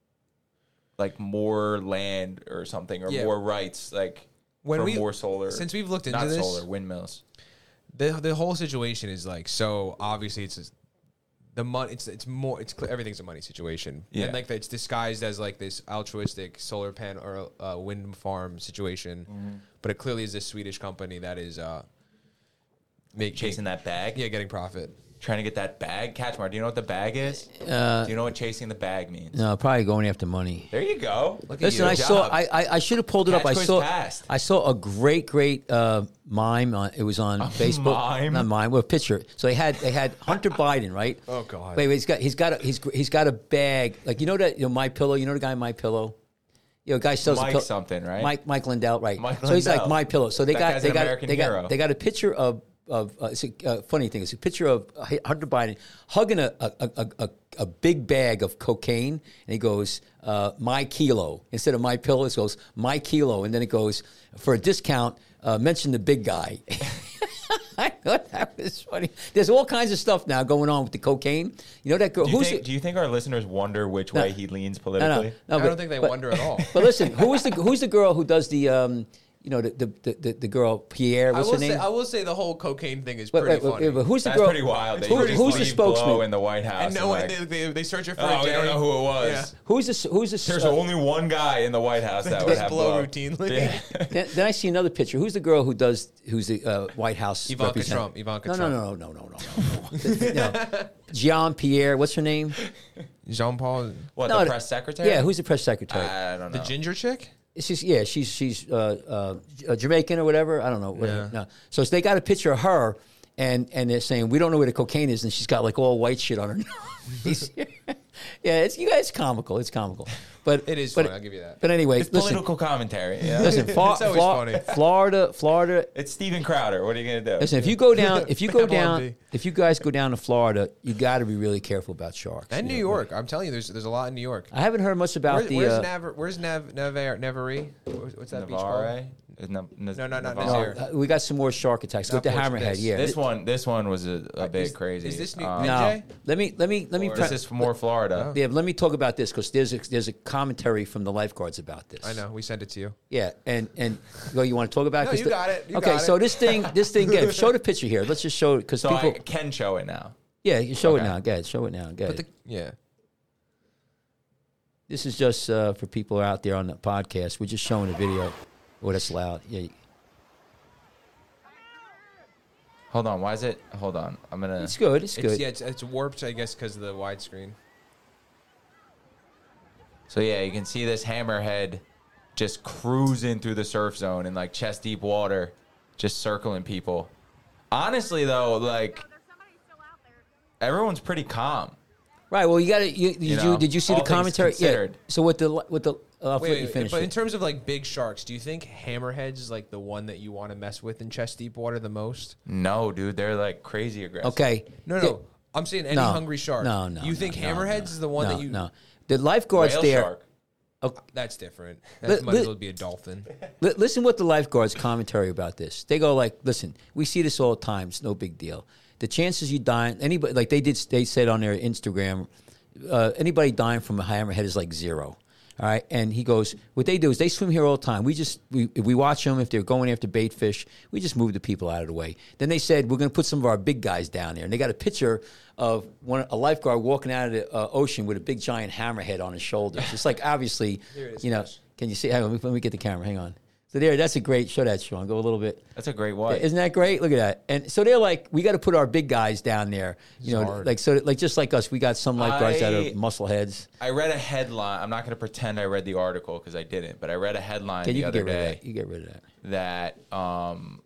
C: like more land or something or
B: Yeah.
C: more rights like
B: When
C: for
B: we-
C: more solar.
B: since we've looked into
C: not
B: this-
C: solar windmills.
B: the the whole situation is like so obviously it's just, the money it's it's more it's cl- everything's a money situation
C: Yeah.
B: and like it's disguised as like this altruistic solar panel or uh, wind farm situation,
C: Mm-hmm.
B: but it clearly is this Swedish company that is uh make,
C: Chasing that bag.
B: yeah getting profit.
C: Trying to get that bag. Catchmar, do you know what the bag is?
A: Uh,
C: do you know what chasing the bag means?
A: No, probably going after money.
C: There you go.
B: Look at
A: Listen,
B: you.
A: I
C: Good
A: saw.
C: job.
A: I I, I should have pulled it up.
C: Catch
A: I
C: quiz
A: saw.
C: passed.
A: I saw a great, great uh, mime. On, it was on Facebook.
C: mime?
A: Not mime. Well, a picture. So they had they had Hunter Biden, right?
B: Oh, God.
A: Wait, wait. He's got he's got a he's he's got a bag. Like you know that you know My Pillow. You know the guy My Pillow. You know, guy sells
C: Mike
A: a pill-
C: something, right?
A: Mike Mike Lindell, right?
C: Mike
A: so he's like
C: Lindell.
A: My Pillow. So they
C: That
A: got
C: guy's
A: they
C: an
A: got
C: American
A: they got
C: hero.
A: they got a picture of of uh, it's a uh, funny thing. It's a picture of Hunter Biden hugging a a, a, a a big bag of cocaine, and he goes, uh, "My kilo." Instead of My Pillow, it goes "My kilo," and then it goes for a discount. Uh, mention the big guy. I thought that was funny. There's all kinds of stuff now going on with the cocaine. You know that girl?
C: Do you,
A: who's
C: think,
A: it?
C: do you think our listeners wonder which way he leans
A: No,
C: politically?
A: no, no,
B: I
A: but-
B: don't think they
A: but-
B: wonder at all.
A: But listen, who is the who's the girl who does the um, you know the the the, the girl Pierre?
B: I
A: What's
B: will
A: her name?
B: say I will say the whole cocaine thing is
A: Wait,
B: pretty
A: wait,
B: funny.
A: wait, but who's the
C: That's
A: girl?
C: pretty wild. They
A: Who-
C: usually
A: who's the
C: leave
A: spokesman?
C: Blow in the White House.
B: and no
C: and
B: one
C: like,
B: they, they, they search it for
C: oh,
B: a
C: we
B: day.
C: don't know who it was.
B: Yeah.
A: Who's this? Who's this?
C: There's
A: uh,
C: only one guy in the White House that would
B: Just
C: have
B: blow
C: blow.
B: routinely.
C: Yeah.
A: then, then I see another picture. Who's the girl who does? Who's the uh, White House?
B: Ivanka
A: representative?
B: Trump, Ivanka
A: no,
B: Trump.
A: no, no, no, no, no, no, no. no. Jean Pierre. What's her name?
B: Jean Paul,
C: What,
A: No,
C: the
A: no.
C: press secretary?
A: Yeah, who's the press secretary?
C: I don't know.
B: the ginger chick.
A: She's yeah, she's she's uh, uh, Jamaican or whatever. I don't know. Whatever.
B: Yeah.
A: No. So they got a picture of her, and and they're saying we don't know where the cocaine is, and she's got like all white shit on her nose. Yeah, it's you guys comical. It's comical, but
B: It is
A: but,
B: funny, I'll give you that.
A: But anyway,
C: It's
A: listen,
C: political commentary. Yeah.
A: listen. Fla-
B: It's always
A: Fla-
B: funny.
A: Florida, Florida.
C: It's Steven Crowder. What are you going to do?
A: Listen, if you go down, if you go
B: Come on,
A: down,
B: B.
A: if you guys go down to Florida, you got to be really careful about sharks.
B: And
A: you
B: New
A: know?
B: York. I'm telling you, there's there's a lot in New York.
A: I haven't heard much about
B: Where,
A: the.
B: where's
A: uh,
B: Nav? Where's Nav? Navarre? Navarre? What's that beach called?
C: Navarre? No,
B: No, no, not
C: Navarre.
B: Nazir.
A: uh, we got some more shark attacks. Go
B: Not
A: to
B: Portuguese.
A: Hammerhead. Yeah.
C: This one, this one was a, a bit
B: Is-
C: crazy.
B: is this New-
C: Um,
B: N
A: Now,
B: J?
A: let me let me let me.
C: this
A: pre-
C: is for more Florida.
A: Yeah, let me talk about this because there's a, there's a commentary from the lifeguards about this.
B: I know. We sent it to you.
A: Yeah, and and well, you want to talk about? it?
B: No,
A: 'Cause
B: you
A: the-
B: got it. You
A: okay,
B: got
A: so
B: it.
A: this thing, this thing, yeah, show the picture here. Let's just show it because
C: So
A: people.
C: I can show it now.
A: Yeah, you show it
C: Okay.
A: now. Go ahead, show it now. Go ahead.
B: But the, yeah.
A: this is just uh, for people out there on the podcast. We're just showing a video. Oh, that's loud. Yeah.
C: Hold on. Why is it? Hold on. I'm gonna.
A: It's good. It's good.
B: It's, yeah, it's, it's warped, I guess, because of the widescreen.
C: So yeah, you can see this hammerhead just cruising through the surf zone in like chest deep water, just circling people. Honestly, though, like everyone's pretty calm.
A: Right. Well, you got to. You, did
C: You
A: you,
C: know,
A: did you see
C: all
A: the
C: things
A: commentary? Yeah.
C: considered.
A: So with the with the uh,
B: Wait,
A: let you
B: wait,
A: finish
B: but
A: it.
B: in terms of like big sharks, do you think hammerheads is like the one that you want to mess with in chest deep water the most?
C: No, dude, they're like crazy aggressive.
A: Okay.
B: No, no. I'm saying any
A: No.
B: hungry shark.
A: No, no.
B: You think
A: no,
B: hammerheads
A: no,
B: is the one
A: no,
B: that you?
A: No. The lifeguards
C: Whale
A: there.
C: shark.
A: Okay.
B: That's different. That
A: Li-
B: might
A: li-
B: as well be a dolphin.
A: Li- listen what the lifeguards commentary about this. They go like, listen, we see this all the time. It's no big deal. The chances you die, anybody like they did, they said on their Instagram, uh, anybody dying from a hammerhead is like zero. All right, and he goes, what they do is they swim here all the time. We just we if we watch them if they're going after bait fish, we just move the people out of the way. Then they said we're going to put some of our big guys down there, and they got a picture of one a lifeguard walking out of the uh, ocean with a big giant hammerhead on his shoulders. It's like obviously,
B: Here it is,
A: you know.
B: Chris.
A: Can you see? Hang on, let me, let me get the camera. Hang on. So there, that's a great. Show that, Sean. Go a little bit.
C: That's a great white.
A: Isn't that great? Look at that. And so they're like, we got to put our big guys down there. You know,
B: hard.
A: like so, like just like us, we got some lifeguards that
C: I-
A: are muscle heads.
C: I read a headline. I'm not going to pretend I read the article because I didn't, but I read a headline
A: Okay,
C: the
A: you can
C: other
A: get rid of
C: day
A: that. You get rid of that.
C: that um,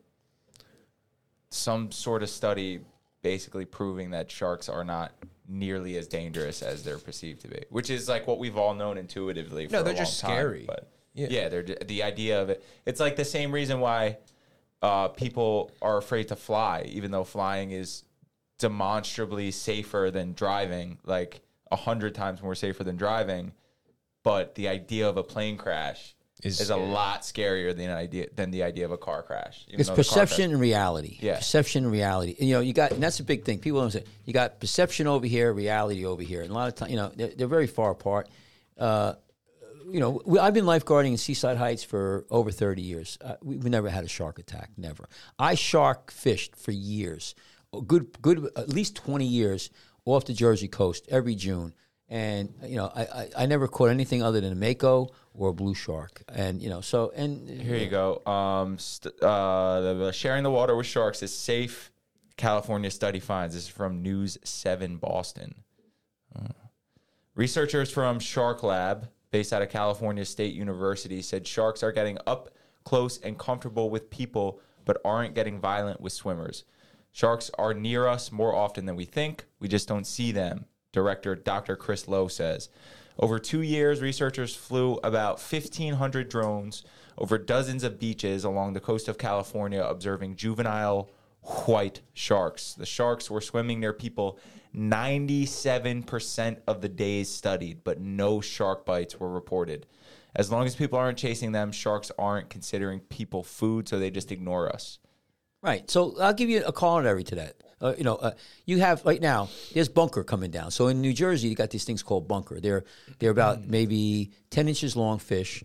C: some sort of study basically proving that sharks are not nearly as dangerous as they're perceived to be, which is like what we've all known intuitively. For
B: No,
C: a
B: they're
C: long
B: just
C: time,
B: scary.
C: But
B: Yeah.
C: yeah, they're the idea of it. It's like the same reason why uh, people are afraid to fly, even though flying is demonstrably safer than driving, like a hundred times more safer than driving. But the idea of a plane crash
B: Is
C: is, a
B: scary.
C: lot scarier than idea than the idea of a car crash. even
A: It's
C: though the car
A: perception and reality.
C: Yeah.
A: Perception and reality. And, you know, you got, and that's a big thing. People don't say, you got perception over here, reality over here. And a lot of times, you know, they're, they're very far apart. Uh, you know, we, I've been lifeguarding in Seaside Heights for over thirty years. Uh, we, we never had a shark attack, never. I shark fished for years, a good, good, at least twenty years off the Jersey coast every June. And, you know, I, I, I never caught anything other than a mako or a blue shark. And, you know, so, and
C: Here you go. Um, st- uh, the, sharing the water with sharks is safe. California study finds. This is from News seven Boston. Uh, researchers from Shark Lab, based out of California State University, said sharks are getting up close and comfortable with people, but aren't getting violent with swimmers. Sharks are near us more often than we think. We just don't see them. Director Doctor Chris Lowe says. Over two years, researchers flew about fifteen hundred drones over dozens of beaches along the coast of California, observing juvenile white sharks. The sharks were swimming near people ninety-seven percent of the days studied, but no shark bites were reported. As long as people aren't chasing them, sharks aren't considering people food, so they just ignore us.
A: Right. So I'll give you a corollary to that. Uh, you know, uh, you have right now, there's bunker coming down. So in New Jersey, you got these things called bunker. They're they're about maybe ten inches long fish,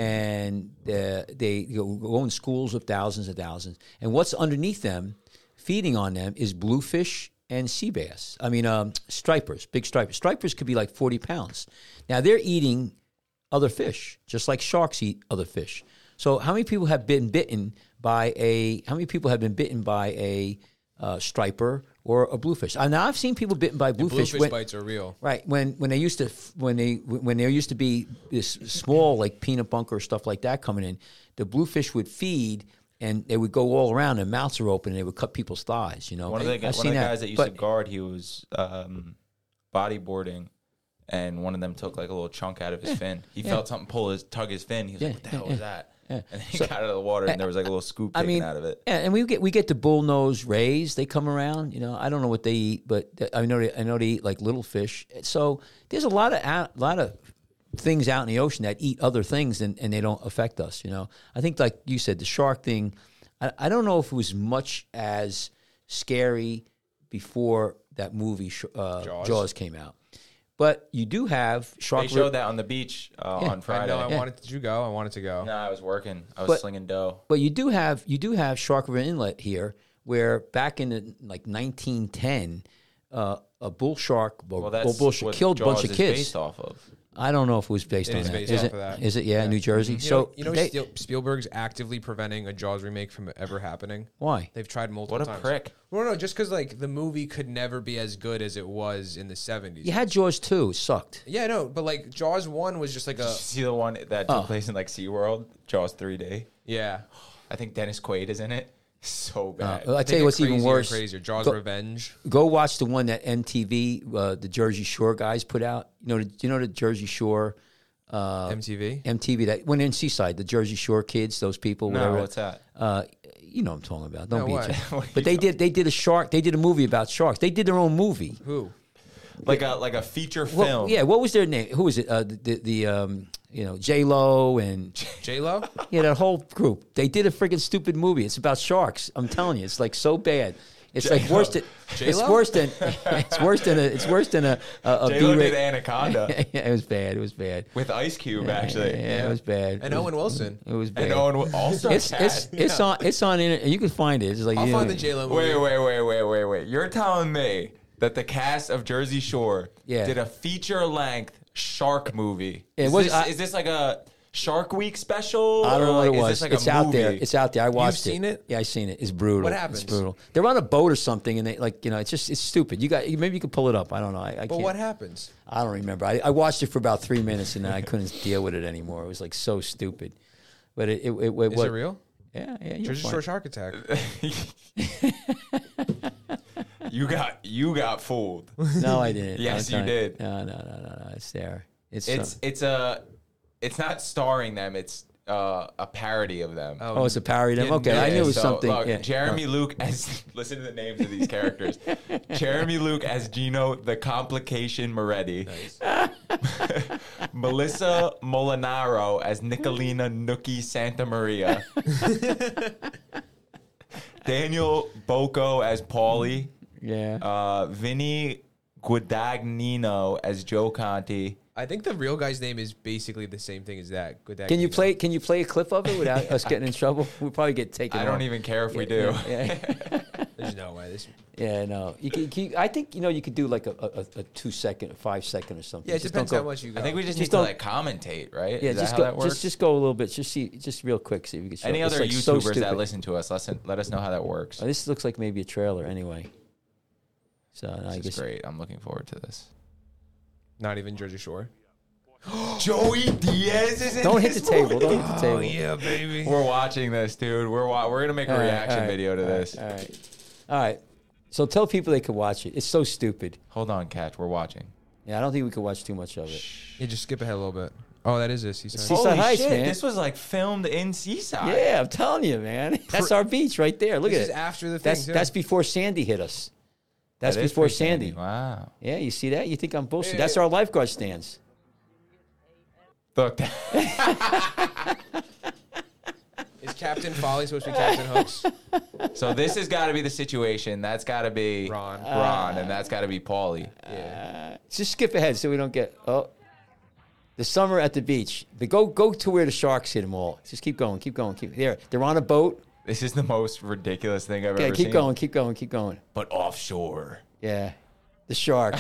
A: and uh, they go, go in schools of thousands and thousands. And what's underneath them, feeding on them, is bluefish and sea bass. I mean, um, stripers, big stripers. Stripers could be like forty pounds. Now they're eating other fish, just like sharks eat other fish. So how many people have been bitten by a? How many people have been bitten by a uh, striper or a bluefish? Uh, now I've seen people bitten by bluefish.
B: Bluefish
A: when,
B: bites are real.
A: right when when they used to when they when there used to be this small like peanut bunker stuff like that coming in, the bluefish would feed and they would go all around. Their mouths are open and they would cut people's thighs. You know,
C: One of the,
A: I've
C: one
A: seen
C: of the
A: that.
C: guys that used
A: But-
C: to guard, he was um, bodyboarding, and one of them took like a little chunk out of his fin. He
A: yeah.
C: felt something pull his tug his fin. He was
A: Yeah,
C: like, "What the
A: yeah,
C: hell
A: yeah.
C: was that?"
A: Yeah.
C: And he
A: So-
C: got out of the water, and there was like a little scoop
A: I
C: taken
A: mean,
C: out of it.
A: yeah, and we get we get the bullnose rays. They come around. You know, I don't know what they eat, but th- I know they, I know they eat like little fish. So there's a lot of a lot of things out in the ocean that eat other things, and, and they don't affect us. You know, I think like you said, the shark thing. I, I don't know if it was much as scary before that movie uh,
B: Jaws.
A: Jaws came out, but you do have shark.
C: They showed that on the beach uh,
A: Yeah.
C: on
B: I
C: Friday.
B: know. I
A: Yeah.
B: wanted. Did you go? I wanted to go.
C: No, I was working. I was
A: But-
C: slinging dough.
A: But you do have you do have Shark River Inlet here, where back in the like nineteen ten, uh, a bull shark,
C: Well,
A: bull,
C: that's
A: bull shark
C: what
A: killed a bunch
C: Jaws
A: of
C: is
A: kids.
C: based off of.
A: I don't know if it was based
B: It
A: on
B: is
A: that.
B: based
A: is
B: off
A: it?
B: of that.
A: Is it? Yeah, New Jersey.
B: You
A: so
B: know, you know
A: they-
B: Spiel- Spielberg's actively preventing a Jaws remake from ever happening.
A: why?
B: They've tried multiple
C: What a
B: times.
C: prick.
B: Well, no, just because like the movie could never be as good as it was in the seventies.
A: You had Jaws two. It sucked.
B: Yeah, no, but like Jaws one was just like
C: Did
B: a
C: you see the one that took
A: Oh.
C: place in like SeaWorld, Jaws three D?
B: yeah.
C: I think Dennis Quaid is in it. So bad.
A: Uh, I
B: They
A: tell you
B: get
A: what's even
B: crazier and
A: worse.
B: Crazier. Jaws
A: Go-
B: Revenge.
A: Go watch the one that M T V, uh, the Jersey Shore guys put out. You know, the, you know the Jersey Shore, uh,
B: M T V.
A: M T V that went in Seaside. The Jersey Shore kids, those people.
C: No,
A: whatever.
C: what's that?
A: Uh, you know what I'm talking about. Don't
B: No,
A: be.
B: what?
A: a chick.
C: What are
A: But
C: you
A: they did. They did a shark. They did a movie about sharks. They did their own movie.
B: Who?
C: Like a like a feature
A: Well,
C: film.
A: yeah. What was their name? Who was it? Uh, the the, the um, you know J Lo and
B: J Lo.
A: yeah, that whole group. They did a freaking stupid movie. It's about sharks. I'm telling you, it's like so bad. It's like worse than it's
B: J-Lo?
A: worse than it's worse than a it's worse than a a, a
C: J-Lo
A: B-rate-
C: did Anaconda
A: yeah, it was bad. It was bad.
C: with Ice Cube, actually.
A: Yeah, it was bad.
B: And
A: it was,
B: Owen Wilson.
A: It was bad.
C: And Owen Wi- also
A: it's
C: bad.
A: it's it's on it's on internet. You can find it. It's like
B: I'll
A: you
B: find
A: know,
B: the J Lo movie.
C: Wait, wait, wait, wait, wait, wait. You're telling me that the cast of Jersey Shore
A: Yeah.
C: did a feature-length shark movie?
A: It
C: is,
A: was-
C: this,
A: I-
C: is this like a Shark Week special?
A: I don't know
C: or
A: what
C: like,
A: it was.
C: Is this like
A: it's
C: a
A: out
C: movie?
A: there. It's out there. I watched
B: seen it?
A: Yeah, I seen it. It's brutal.
B: What happens?
A: It's brutal. They're on a boat or something, and they like you know, it's just it's stupid. You got maybe you could pull it up. I don't know. I, I
B: But
A: can't.
B: what happens?
A: I don't remember. I, I watched it for about three minutes, and then I couldn't deal with it anymore. It was like so stupid. But it it, it, it
B: Is
A: what,
B: it real?
A: Yeah, yeah. you'll
B: Jersey
A: find
B: Shore
A: it.
B: Shark Attack.
C: you got you got fooled.
A: No, I didn't.
C: Yes,
A: I'm
C: you
A: telling
C: did.
A: No, no, no, no, no. It's there. It's
C: It's
A: uh,
C: it's a it's not starring them. It's uh, a parody of them.
A: oh, it's a parody. Of them.
B: Yeah,
A: Okay, I knew it was
C: so,
A: something.
C: Look,
A: yeah.
C: Jeremy Luke as listen to the names of these characters. Jeremy Luke as Gino the Complication Moretti. Melissa Molinaro as Nicolina Nookie Santa Maria. Daniel Bocco as Paulie.
A: Yeah.
C: Uh, Vinny Guadagnino as Joe Conti.
B: I think the real guy's name is basically the same thing as that. Good.
A: Can you play? Can you play a clip of it without us getting in trouble? We'll probably get taken.
C: I don't
A: off.
C: even care if we do.
A: Yeah,
B: There's no way. This.
A: yeah, no. You can, you can- I think you know you could do like a, a, a two second, five second or something.
B: Yeah, it
A: Just
B: depends
A: don't
B: how
A: go-
B: much you go.
C: I think we just,
A: Just
C: need to
A: don't-
C: like commentate, right?
A: Yeah,
C: Is that
A: just
C: how
A: go.
C: that works?
A: Just just go a little bit. Just see. Just real quick. See if we can. Show
C: Any
A: it. It's
C: other
A: like so
C: YouTubers that
A: stupid.
C: listen to us, listen, let us know how that works.
A: Oh, this looks like maybe a trailer anyway. So I
C: This
A: guess
C: is great. I'm looking forward to this.
B: Not even Jersey Shore.
C: Joey Diaz is in
A: don't hit
C: this
A: the table.
C: movie?
A: Don't hit the table.
B: yeah, baby.
C: We're watching this, dude. We're wa- we're gonna make a
A: All right,
C: reaction
A: all right,
C: video to
A: all right,
C: this.
A: All right, all right. So tell people they could watch it. It's so stupid.
C: Hold on, Catch. We're watching.
A: Yeah, I don't think we could watch too much of it.
B: Yeah, just skip ahead a little bit. Oh, that is this. He said.
A: Seaside
C: Holy
A: Heights,
C: shit!
A: man.
C: This was like filmed in Seaside.
A: Yeah, I'm telling you, man. That's our beach right there. Look
B: This
A: at
B: is
A: it.
B: after the thing.
A: That's
B: too.
A: that's before Sandy hit us. That's
C: That is
A: before
C: pretty
A: Sandy.
C: Wow.
A: Yeah, you see that? You think I'm bullshit?
B: Yeah,
A: That's
B: yeah.
A: our lifeguard stands.
C: Look.
B: Is Captain Folly supposed to be Captain Hooks?
C: So this has got to be the situation. That's got to be
B: Ron.
C: Ron, and that's got to be Paulie.
B: Yeah.
A: Just skip ahead so we don't get oh. The summer at the beach. The go go to where the sharks hit them all. Just keep going, keep going, keep there. They're on a boat.
C: This is the most ridiculous thing I've
A: Yeah,
C: ever
A: keep
C: seen.
A: going, keep going, keep going.
C: But offshore.
A: Yeah, the shark.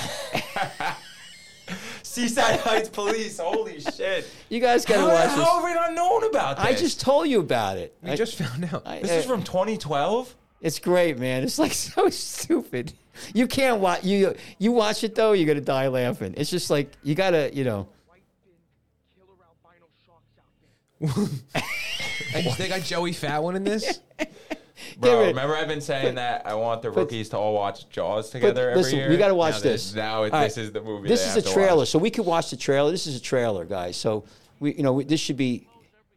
C: Seaside Heights Police. Holy shit.
A: You guys
C: How
A: gotta
C: the
A: watch
C: hell
A: this.
C: have we not known about this?
A: I just told you about it.
B: We
A: I-
B: just found out.
A: I-
C: This
A: uh,
C: is from twenty twelve?
A: It's great, man. It's like so stupid. You can't watch you. You watch it though, you're gonna die laughing. It's just like you gotta, you know.
B: And they got Joey Fat one in this?
C: Bro,
A: Give it-
C: remember I've been saying that I want the rookies to all watch Jaws
A: But
C: together every
A: listen,
C: year.
A: we gotta watch
C: Now
A: this.
C: Now it,
A: All
C: this
A: right.
C: is the movie.
A: This
C: they
A: is
C: have
A: a
C: to
A: trailer,
C: watch.
A: so we could watch the trailer. This is a trailer, guys. So we, you know, we, this should be.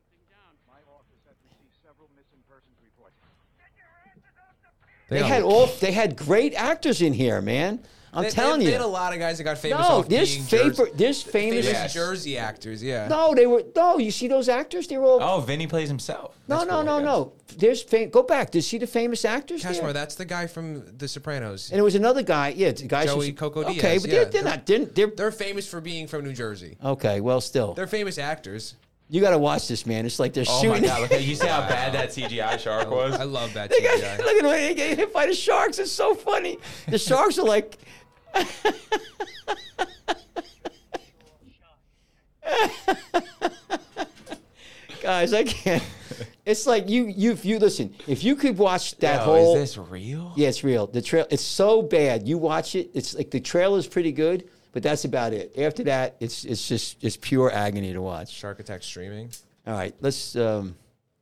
A: They
B: got-
A: had all. They had great actors in here, man. I'm
B: They-
A: telling
B: they,
A: you.
B: They had a lot of guys that got famous
A: No,
B: off
A: there's
B: being
A: favor-
B: Jersey,
A: there's famous-
B: famous
C: Yes.
B: Jersey actors, yeah.
A: No, they were. No, you see those actors? They were all.
C: Oh, Vinny plays himself.
A: no,
C: That's
A: no,
C: cool,
A: no,
C: I guess.
A: no. There's fam- go back. Did you see the famous actors
B: Cashmore,
A: there?
B: that's the guy from The Sopranos.
A: And it was another guy. Yeah, the guys.
B: Joey
A: who-
B: Coco
A: Okay,
B: Diaz,
A: but
B: yeah.
A: they're, they're not. They're, they're
B: They're famous for being from New Jersey.
A: okay. Well, still,
B: They're famous actors.
A: you got to watch this, man. It's like they're
C: Oh my
A: shooting.
C: god! Look, at- you see how bad that C G I shark was?
B: I love that
A: They
B: C
A: got,
B: G I.
A: look at the way they get hit by the sharks. It's so funny. The sharks are like. Guys, I can't. It's like you, you, if you listen. If you could watch that
C: Yo,
A: whole,
C: is this real?
A: yeah, it's real. The trail, it's so bad. You watch it. It's like the trailer's pretty good, but that's about it. After that, it's it's just it's pure agony to watch.
B: Shark Attack streaming.
A: All right, let's. Um,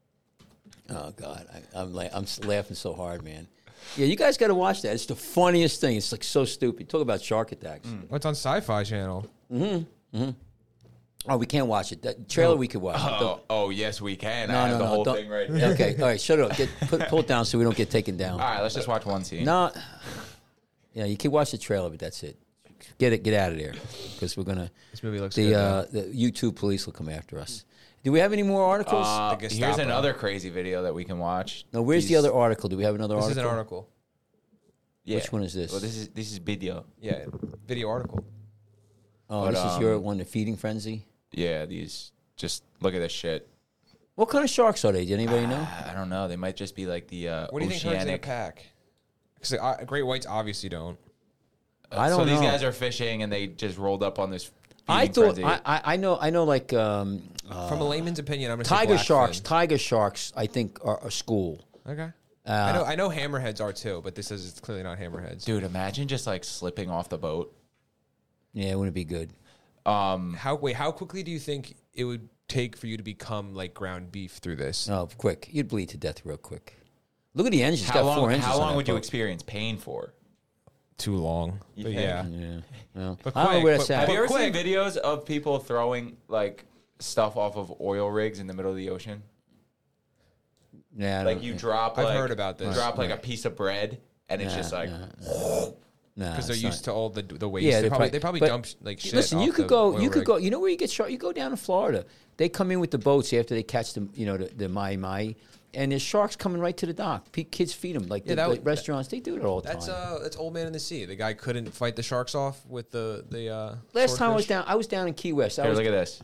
A: oh God, I, I'm like I'm laughing so hard, man. Yeah, you guys got to watch that. It's the funniest thing. It's like so stupid. Talk about shark attacks.
B: Mm. What's on Sci-Fi Channel?
A: Mm-hmm. Mm-hmm. Oh, we can't watch it. That trailer we could watch.
C: Oh, oh, yes, we can.
A: No,
C: I have
A: no,
C: the
A: no,
C: whole
A: don't-
C: thing right here.
A: Okay, all right, shut it up. Get, put, pull it down so we don't get taken down.
C: All right, let's just watch one scene.
A: No, yeah, you can watch the trailer, but that's it. Get it, get out of there, because we're gonna.
B: This movie looks
A: The
B: good.
A: uh,
B: though.
A: the YouTube police will come after us. Do we have any more articles?
C: Uh,
B: The
C: here's
B: Gestapo.
C: another crazy video that we can watch.
A: no, where's the
C: These-
A: other article? Do we have another
B: this
A: article?
B: is an article.
C: Yeah.
A: Which one is this?
C: Well, this is this is video.
B: Yeah, video article.
A: Oh,
C: But,
A: this is
C: um,
A: your one, the feeding frenzy.
C: Yeah, these. Just look at this shit.
A: What kind of sharks are they? Did anybody know?
C: I don't know. They might just be like the uh,
B: What do you think herds in a
C: oceanic.
B: pack? Because uh, great whites obviously don't.
A: I don't
C: so
A: know.
C: these guys are fishing and they just rolled up on this.
A: I
C: feeding
A: thought
C: frenzy.
A: I, I I know I know like um, uh,
B: From a layman's opinion, I'm going to say
A: tiger
B: black
A: sharks.
B: fin.
A: Tiger sharks, I think, are a school.
B: Okay.
A: Uh,
B: I know. I know hammerheads are too, but this is it's clearly not hammerheads.
C: Dude, imagine just like slipping off the boat.
A: Yeah, it wouldn't be good.
C: Um,
B: How wait? How quickly do you think it would take for you to become like ground beef through this?
A: No, quick. You'd bleed to death real quick. Look at the engines. It's
C: how
A: got
C: long?
A: four engines.
C: How
A: on
C: long
A: that
C: would you
A: boat.
C: experience pain for?
B: Too long.
C: You
B: But
C: think?
B: yeah.
A: Yeah. Well,
B: But
A: I don't know
B: quick,
A: where
B: but-
A: that's
B: but
A: at.
C: Have you ever
B: quick.
C: seen videos of people throwing like stuff off of oil rigs in the middle of the ocean?
A: Yeah, I
C: Like
A: don't-
C: you drop.
B: I've
C: like,
B: heard about this.
C: You drop like a piece of bread, and it's
A: Nah,
C: just like.
A: nah, nah,
B: Because they're
A: it's
B: used
A: not.
B: to all the the waste.
A: Yeah,
B: they
A: they're
B: probably
A: prob-
B: they probably
A: but-
B: dump like shit.
A: Listen,
B: off
A: you could
B: the
A: go.
B: oil
A: You could
B: rig.
A: go. You know where you get shark? You go down to Florida. They come in with the boats after they catch them. You know the, the mai mai, and there's sharks coming right to the dock. Pe- Kids feed them like
B: Yeah,
A: the,
B: that
A: the
B: would-
A: restaurants. They do it all the
B: That's
A: time.
B: uh, that's Old Man in the Sea. The guy couldn't fight the sharks off with the the. Uh,
A: Last time I was
B: swordfish.
A: down, I was down in Key West. I
C: Here,
A: was,
C: look at this.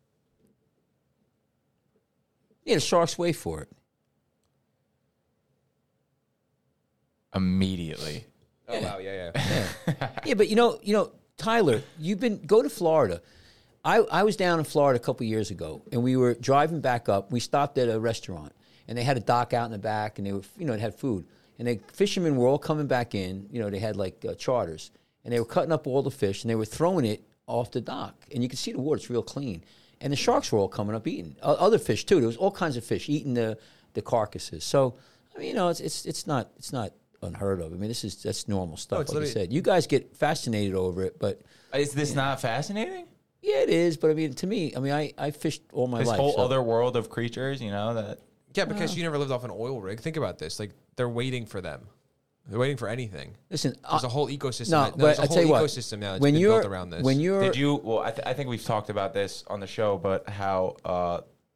A: yeah, the sharks wait for it.
C: Immediately.
B: Oh wow, yeah, yeah.
A: Yeah, but you know, you know, Tyler, you've been go to Florida. I, I was down in Florida a couple years ago, and we were driving back up. We stopped at a restaurant, and they had a dock out in the back, and they were, you know, it had food. And the fishermen were all coming back in. You know, they had like uh, charters, and they were cutting up all the fish, and they were throwing it off the dock, and you could see the water; it's real clean. And the sharks were all coming up eating o- other fish too. There was all kinds of fish eating the the carcasses. So, I mean, you know, it's it's it's not it's not unheard of. I mean, this is that's normal stuff.
B: it's
A: like you
B: literally-
A: said, you guys get fascinated over it, but.
C: Is this not fascinating?
A: Yeah, it is, but I mean, to me, I mean, I, I fished all my
C: This
A: life.
C: whole
A: so-
C: other world of creatures, you know that.
B: Yeah, because you never lived off an oil rig. Think about this. Like they're waiting for them. They're waiting for anything.
A: Listen,
B: There's
A: uh,
B: a whole ecosystem.
A: no,
B: that,
A: but
B: there's a
A: I
B: whole
A: tell you what,
B: ecosystem now that's
A: when
B: been
A: you're
B: built around this.
A: when you're
C: Did you? Well, I, th- I think we've talked about this on the show, but how uh,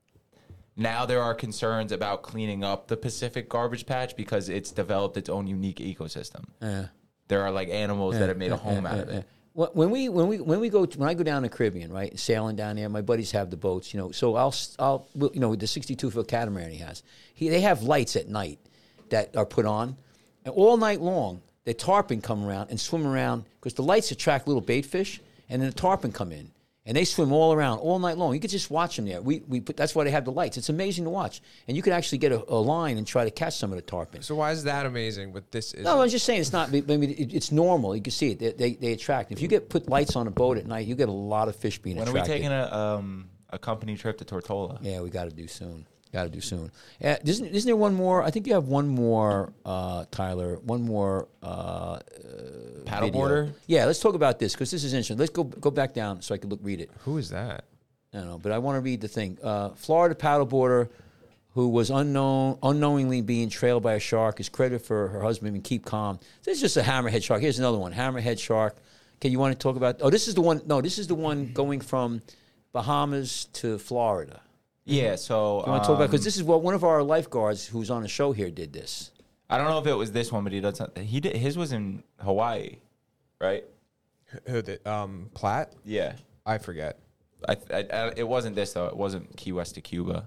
C: now there are concerns about cleaning up the Pacific garbage patch because it's developed its own unique ecosystem.
A: Yeah.
C: There are like animals that have made
A: yeah,
C: a home
A: yeah,
C: out
A: yeah,
C: of
A: yeah.
C: it.
A: Wh- When we when we when we go to, when I go down the Caribbean, right, sailing down there, my buddies have the boats, you know. So I'll s- I'll we'll- you know with the sixty-two foot catamaran he has, he they have lights at night that are put on, and all night long the tarpon come around and swim around because the lights attract little bait fish, and then the tarpon come in and they swim all around all night long. You could just watch them there. We we put, that's why they have the lights. It's amazing to watch, and you could actually get a, a line and try to catch some of the tarpon.
B: so why is that amazing? But this is
A: No, I'm just saying it's not. I mean, it, it's normal. You can see it. They, they, they attract. If you get put lights on a boat at night, you get a lot of fish being
C: When are we
A: attracted.
C: taking a um, a company trip to Tortola?
A: Yeah, we got to do soon. Got to do soon. Uh, isn't, isn't there one more? I think you have one more, uh, Tyler. One more uh,
C: Paddleboarder?
A: video. Yeah, let's talk about this because this is interesting. Let's go go back down so I can look read it.
B: who is that?
A: I don't know, but I want to read the thing. Uh, Florida paddleboarder who was unknown, unknowingly being trailed by a shark is credited for her husband and keep calm. This is just a hammerhead shark. Here's another one, hammerhead shark. Okay, you want to talk about? Oh, this is the one. No, this is the one going from Bahamas to Florida.
C: Yeah. So
A: You want to talk about
C: um,
A: because this is what one of our lifeguards who's on the show here did this.
C: I don't know if it was this one, but he does. Something. He did. His was in Hawaii, right?
B: Who the um Platt?
C: Yeah.
B: I forget.
C: I, I, I, it wasn't this though. It wasn't Key West to Cuba.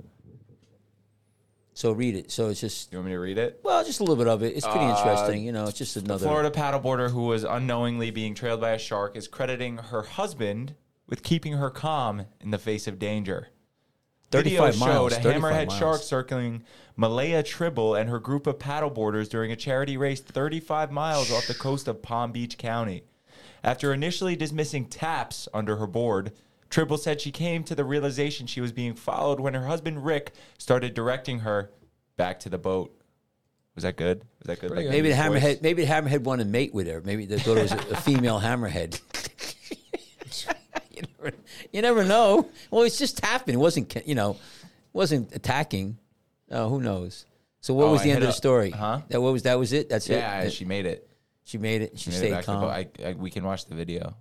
A: So read it. So it's just
C: You want me to read it?
A: well, just a little bit of it. It's pretty
C: Uh,
A: interesting. You know, it's just
C: The
A: another.
C: Florida paddleboarder who was unknowingly being trailed by a shark is crediting her husband with keeping her calm in the face of danger.
A: thirty-five
C: Video
A: miles,
C: showed a
A: thirty-five
C: hammerhead
A: miles.
C: shark circling Malaya Tribble and her group of paddleboarders during a charity race thirty-five miles off the coast of Palm Beach County. After initially dismissing taps under her board, Tribble said she came to the realization she was being followed when her husband Rick started directing her back to the boat. Was that good? Was that good?
B: Pretty
C: Like
B: good.
A: Maybe the
C: voice?
A: hammerhead. Maybe the hammerhead wanted to mate with her. Maybe they thought it was a, a female hammerhead. you, never, you never know. Well, it's just tapping. It wasn't. You know, wasn't attacking. Oh, who knows? So what
C: Oh,
A: was
C: I
A: the end
C: hit
A: of the
C: a-
A: story?
C: huh?
A: That what was that? Was it? That's
C: Yeah,
A: it.
C: she made it.
A: She made it. She
C: Made it
A: stayed
C: back to the
A: calm.
C: boat. I, I, we can watch the video.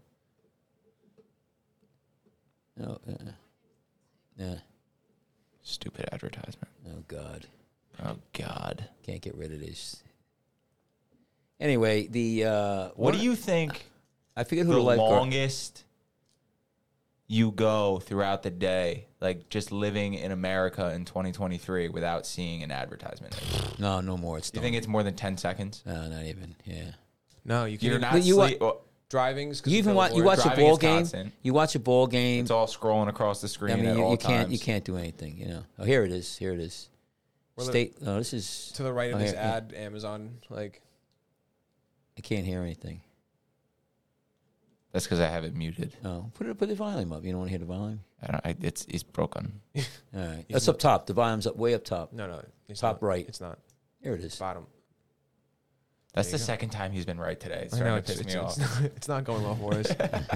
A: Oh, uh, yeah.
C: Stupid advertisement.
A: Oh God.
C: Oh God.
A: Can't get rid of this. Anyway, the uh,
C: What do you think
A: I forget who
C: the
A: the lifeguard.
C: longest you go throughout the day, like just living in America in twenty twenty-three without seeing an advertisement?
A: No, no more. It's
C: Do you
A: done.
C: think it's more than ten seconds?
A: No, not even. Yeah.
B: No, you
C: You're
B: can't.
C: not
A: But you
C: sleep.
A: wa-
C: well,
B: Driving's. 'cause
A: You
B: of
A: even watch. You
B: billboards.
A: watch a
C: Driving
A: ball
C: is
A: game.
C: constant.
A: You watch a ball game.
C: it's all scrolling across the screen
A: I mean,
C: at
A: you,
C: all
A: you can't.
C: times.
A: You can't do anything. You know. Oh, here it is. Here it is.
B: Well, the-
A: State. No, this is.
B: To the right of
A: oh,
B: this
A: here-
B: ad, Amazon, like
A: I can't hear anything.
C: That's because I have it muted.
A: Oh, put it. Put the volume up. You don't want to hear the volume.
C: I don't. I, it's it's broken.
A: All right. That's up top. The volume's up way up top.
B: no, no, it's
A: Top
B: not.
A: right.
B: It's not
A: Here it is.
B: bottom.
C: That's
B: There
C: the
B: you go.
C: second time he's been right today. It's
B: I know
C: starting
B: it's,
C: to piss
B: it's,
C: me
B: it's,
C: off.
B: not, it's not going well for us.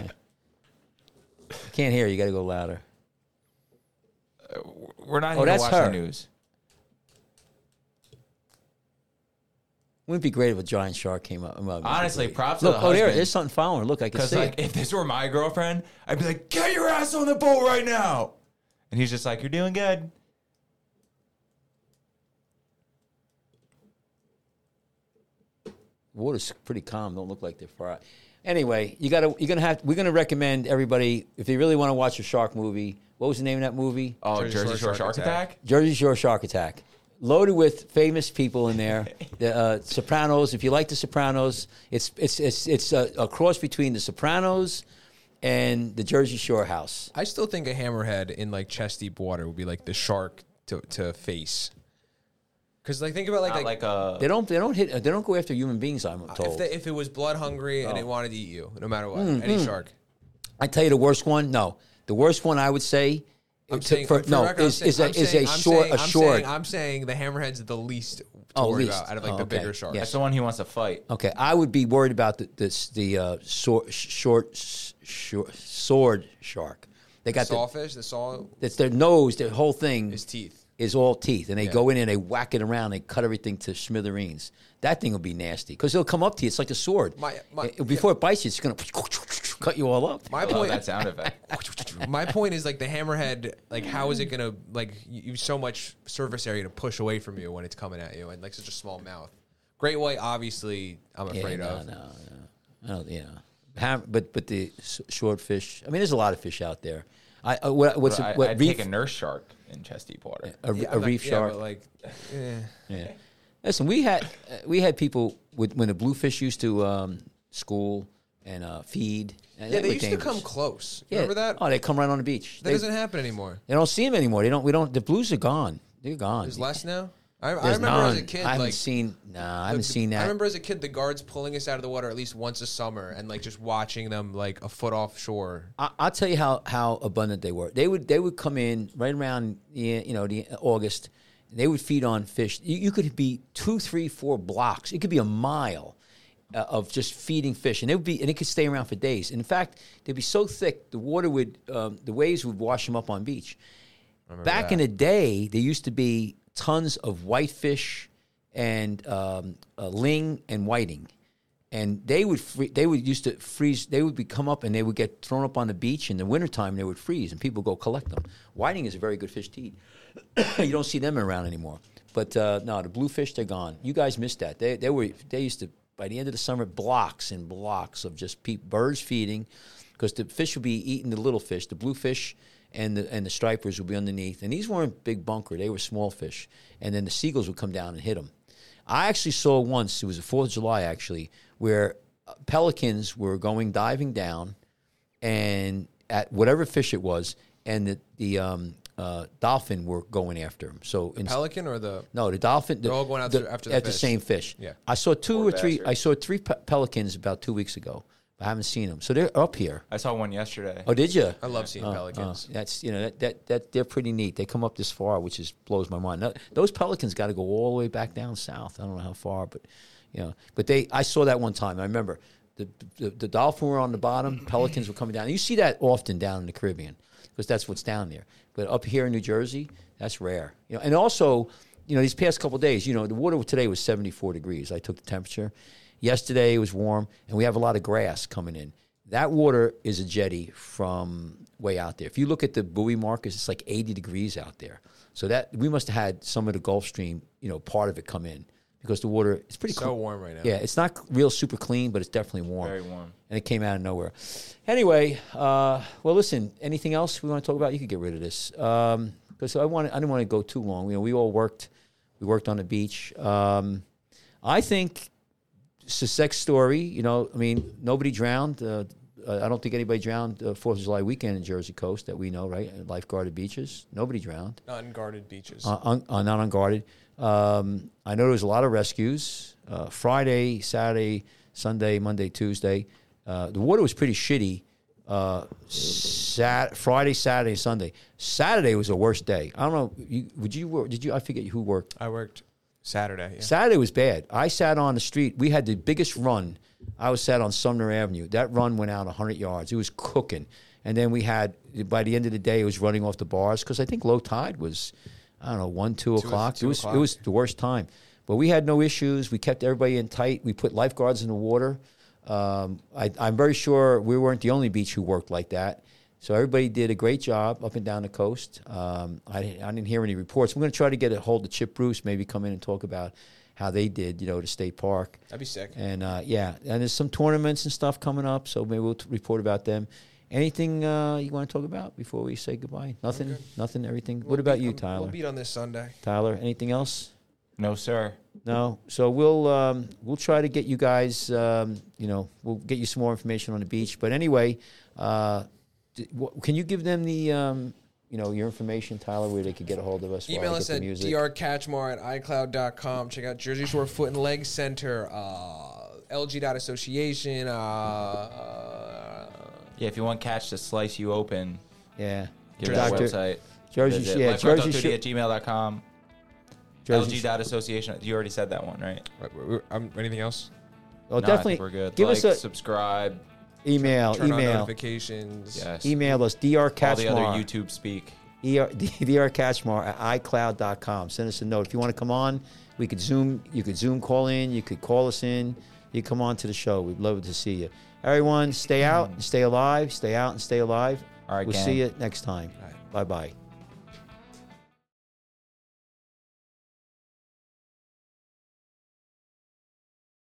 A: Can't hear. You got to go louder.
C: We're not
A: Oh,
C: here to
A: that's
C: watch
A: her.
C: the news.
A: Wouldn't it be great if a giant shark came up? Well,
C: Honestly, props to
A: look.
C: the
A: Oh, there.
C: husband.
A: There's something following her. Look, I can
C: Because
A: see
C: like,
A: it.
C: if this were my girlfriend, I'd be like, "Get your ass on the boat right now!" And he's just like, "You're doing good."
A: Water's pretty calm. Don't look like they're far out. Anyway, you gotta. You're gonna have. We're gonna recommend everybody if they really want to watch a shark movie. What was the name of that movie?
C: Oh,
B: Jersey
C: Jersey,
B: Shore
C: Shore,
B: Shark
C: Shark
B: Attack.
C: Attack.
A: Jersey Shore Shark Attack. Loaded with famous people in there. The uh, Sopranos. If you like The Sopranos, it's it's it's it's a, a cross between The Sopranos and the Jersey Shore House.
B: I still think a hammerhead in like chest deep water would be like the shark to, to face. Because like think about like,
C: Not
B: like,
C: like a.
A: They don't they don't hit they don't go after human beings. I'm
B: if
A: told.
B: they, if it was blood hungry and
A: Oh.
B: it wanted to eat you, no matter what,
A: Mm,
B: any shark.
A: I tell you the worst one. No, the worst one I would say.
B: I'm
A: to-
B: saying,
A: for-
B: for
A: no,
B: the record, I'm
A: is,
B: saying-
A: is a
B: I'm
A: is
B: saying-
A: a
B: I'm
A: short
B: saying-
A: a
B: I'm
A: short.
B: saying- I'm saying the hammerhead's the least to
A: Oh,
B: worry
A: least.
B: about out of like
A: Oh,
B: the
A: okay.
B: bigger sharks.
A: Yes.
C: That's the one he wants to fight.
A: Okay, I would be worried about the this, the uh, sword, short short sword shark. They got the,
B: Sawfish, the saw,
A: it's their nose, their whole thing
B: his teeth.
A: is all teeth, and they
B: Yeah.
A: go in and they whack it around, they cut everything to smithereens. That thing will be nasty because it'll come up to you. It's like a sword.
B: My- my-
A: It- before it bites you, it's gonna cut you all up.
B: My
C: I love
B: point.
C: that sound effect.
B: My point is like the hammerhead. Like, how is it gonna like you you so much surface area to push away from you when it's coming at you, and like such a small mouth. Great white, obviously, I'm
A: Yeah,
B: afraid
A: no,
B: of.
A: no, no, no, yeah. Ham, but but the s- short fish. I mean, there's a lot of fish out there. I uh, what, what's
C: I,
A: a, what
C: I'd
A: reef?
C: take a nurse shark in chest deep water.
A: a,
B: Yeah,
A: a
B: I'm not-
A: reef
B: yeah,
A: shark.
B: but like, eh.
A: Yeah. Listen, we had uh, we had people with, when the bluefish used to um, school and uh, feed. And
B: yeah,
A: they
B: they
A: were
B: used to
A: dangerous.
B: come close.
A: Yeah.
B: Remember that?
A: Oh, they come right on the beach.
B: that
A: They,
B: doesn't happen anymore.
A: they don't see them anymore. They don't. We don't. The blues are gone. They're gone.
B: There's less now. I, I
A: There's
B: remember as a
A: none.
B: kid,
A: I haven't
B: like
A: seen. Nah, I haven't
B: the-
A: seen that.
B: I remember as a kid, the guards pulling us out of the water at least once a summer, and like just watching them like a foot offshore.
A: I, I'll tell you how, how abundant they were. They would they would come in right around the, you know the August. And they would feed on fish. You, you could be two, three, four blocks. It could be a mile uh, of just feeding fish, and it would be and it could stay around for days. And in fact, they'd be so thick, the water would um, the waves would wash them up on beach. Back
B: that.
A: in the day, there used to be tons of whitefish and um, uh, ling and whiting. And they would free, they would used to freeze. They would be come up and they would get thrown up on the beach in the wintertime. They would freeze and people would go collect them. Whiting is a very good fish to eat. You don't see them around anymore. But uh, no, the bluefish, they're gone. You guys missed that. They they were they used to by the end of the summer blocks and blocks of just pe- birds feeding because the fish would be eating the little fish, the bluefish. And the and the stripers would be underneath, and these weren't big bunker; they were small fish. And then the seagulls would come down and hit them. I actually saw once, it was the fourth of July actually, where pelicans were going diving down, and at whatever fish it was, and the the um, uh, dolphin were going after him. So in,
B: Pelican or the
A: no, the dolphin. The,
B: They're all going out
A: the,
B: to- after the
A: at the
B: fish.
A: same fish.
B: Yeah.
A: I saw two
C: Poor
A: or three.
C: bastard.
A: I saw three pe- pelicans about two weeks ago. I haven't seen them, so they're up here.
C: I saw one yesterday.
A: Oh, did you?
B: I love seeing pelicans.
A: Uh, that's you know that, that that they're pretty neat. They come up this far, which is blows my mind. Now, those pelicans got to go all the way back down south. I don't know how far, but you know, but they. I saw that one time. I remember the the, the dolphin were on the bottom, pelicans were coming down. You see that often down in the Caribbean because that's what's down there. But up here in New Jersey, that's rare. You know, and also, you know, these past couple of days, you know, the water today was seventy-four degrees. I took the temperature. Yesterday it was warm, and we have a lot of grass coming in. That water is a jetty from way out there. If you look at the buoy markers, it's like eighty degrees out there. So that we must have had some of the Gulf Stream, you know, part of it come in because the water is pretty
B: So
A: cl-
B: warm right now.
A: Yeah, it's not real super clean, but it's definitely warm.
C: Very warm.
A: And it came out of nowhere. Anyway, uh, well, listen. Anything else we want to talk about? You could get rid of this because I want. I didn't want to go too long. You know, we all worked. We worked on the beach. Um, I think. It's a sex story, you know. I mean, nobody drowned. Uh, I don't think anybody drowned uh, Fourth of July weekend in Jersey Coast that we know, right? Lifeguarded beaches. Nobody drowned.
B: Not unguarded beaches.
A: Uh, un, uh, not unguarded. Um, I know there was a lot of rescues. Uh, Friday, Saturday, Sunday, Monday, Tuesday. Uh, the water was pretty shitty. Uh, Sat Friday, Saturday, Sunday. Saturday was the worst day. I don't know. You, would you work? Did you? I forget who worked.
B: I worked Saturday. Yeah.
A: Saturday was bad. I sat on the street. We had the biggest run. I was sat on Sumner Avenue. That run went out one hundred yards. It was cooking. And then we had, by the end of the day, it was running off the bars because I think low tide was, I don't know, one, two,
B: Two-
A: o'clock.
B: two
A: it was
B: o'clock.
A: it was the worst time. But we had no issues. We kept everybody in tight. We put lifeguards in the water. Um, I, I'm very sure we weren't the only beach who worked like that. So everybody did a great job up and down the coast. Um, I, I didn't hear any reports. I'm going to try to get a hold of Chip Bruce, maybe come in and talk about how they did, you know, to State Park.
B: That'd be sick.
A: And, uh, yeah, and there's some tournaments and stuff coming up, so maybe we'll t- report about them. Anything uh, you want to talk about before we say goodbye? Nothing?
B: good.
A: Nothing? Everything?
B: We'll
A: what about
B: beat-
A: you,
B: um,
A: Tyler?
B: We'll beat on this Sunday.
A: Tyler, anything else?
C: No, sir.
A: No. So we'll um, we'll try to get you guys. Um, you know, we'll get you some more information on the beach. But anyway, uh, d- wh- can you give them the um, you know your information, Tyler, where they could get a hold of us? while I
B: Email
A: get
B: us
A: the
B: at
A: music?
B: drcatchmar at icloud dot com. Check out Jersey Shore Foot and Leg Center, uh, L G dot Association. Uh, uh,
C: Yeah, if you want Catch to slice you open,
A: Yeah.
C: give me that
A: Doctor
C: website.
A: Jersey.
C: Visit
A: Yeah. Jersey.
C: lifeguard
A: Shore-
C: at gmail dot com.
A: Jersey.
C: L G dot Association. You already said that one, right?
B: right, we're- we're- um, anything else?
A: Oh,
C: No, I
A: definitely.
C: think we're good.
A: Give
C: like,
A: us a
C: subscribe.
A: email.
B: Turn on
A: email.
B: notifications.
C: Yes.
A: Email us. Dr.
C: All the other
A: Catchmar.
C: YouTube speak.
A: Dr. Catchmar at icloud dot com. Send us a note. If you want to come on, we could Zoom. You could Zoom call in. You could call us in. You come on to the show. We'd love to see you. Everyone, stay out and stay alive. Stay out and stay alive.
C: All right,
A: We'll
C: gang.
A: see you next time.
B: All right.
A: Bye bye.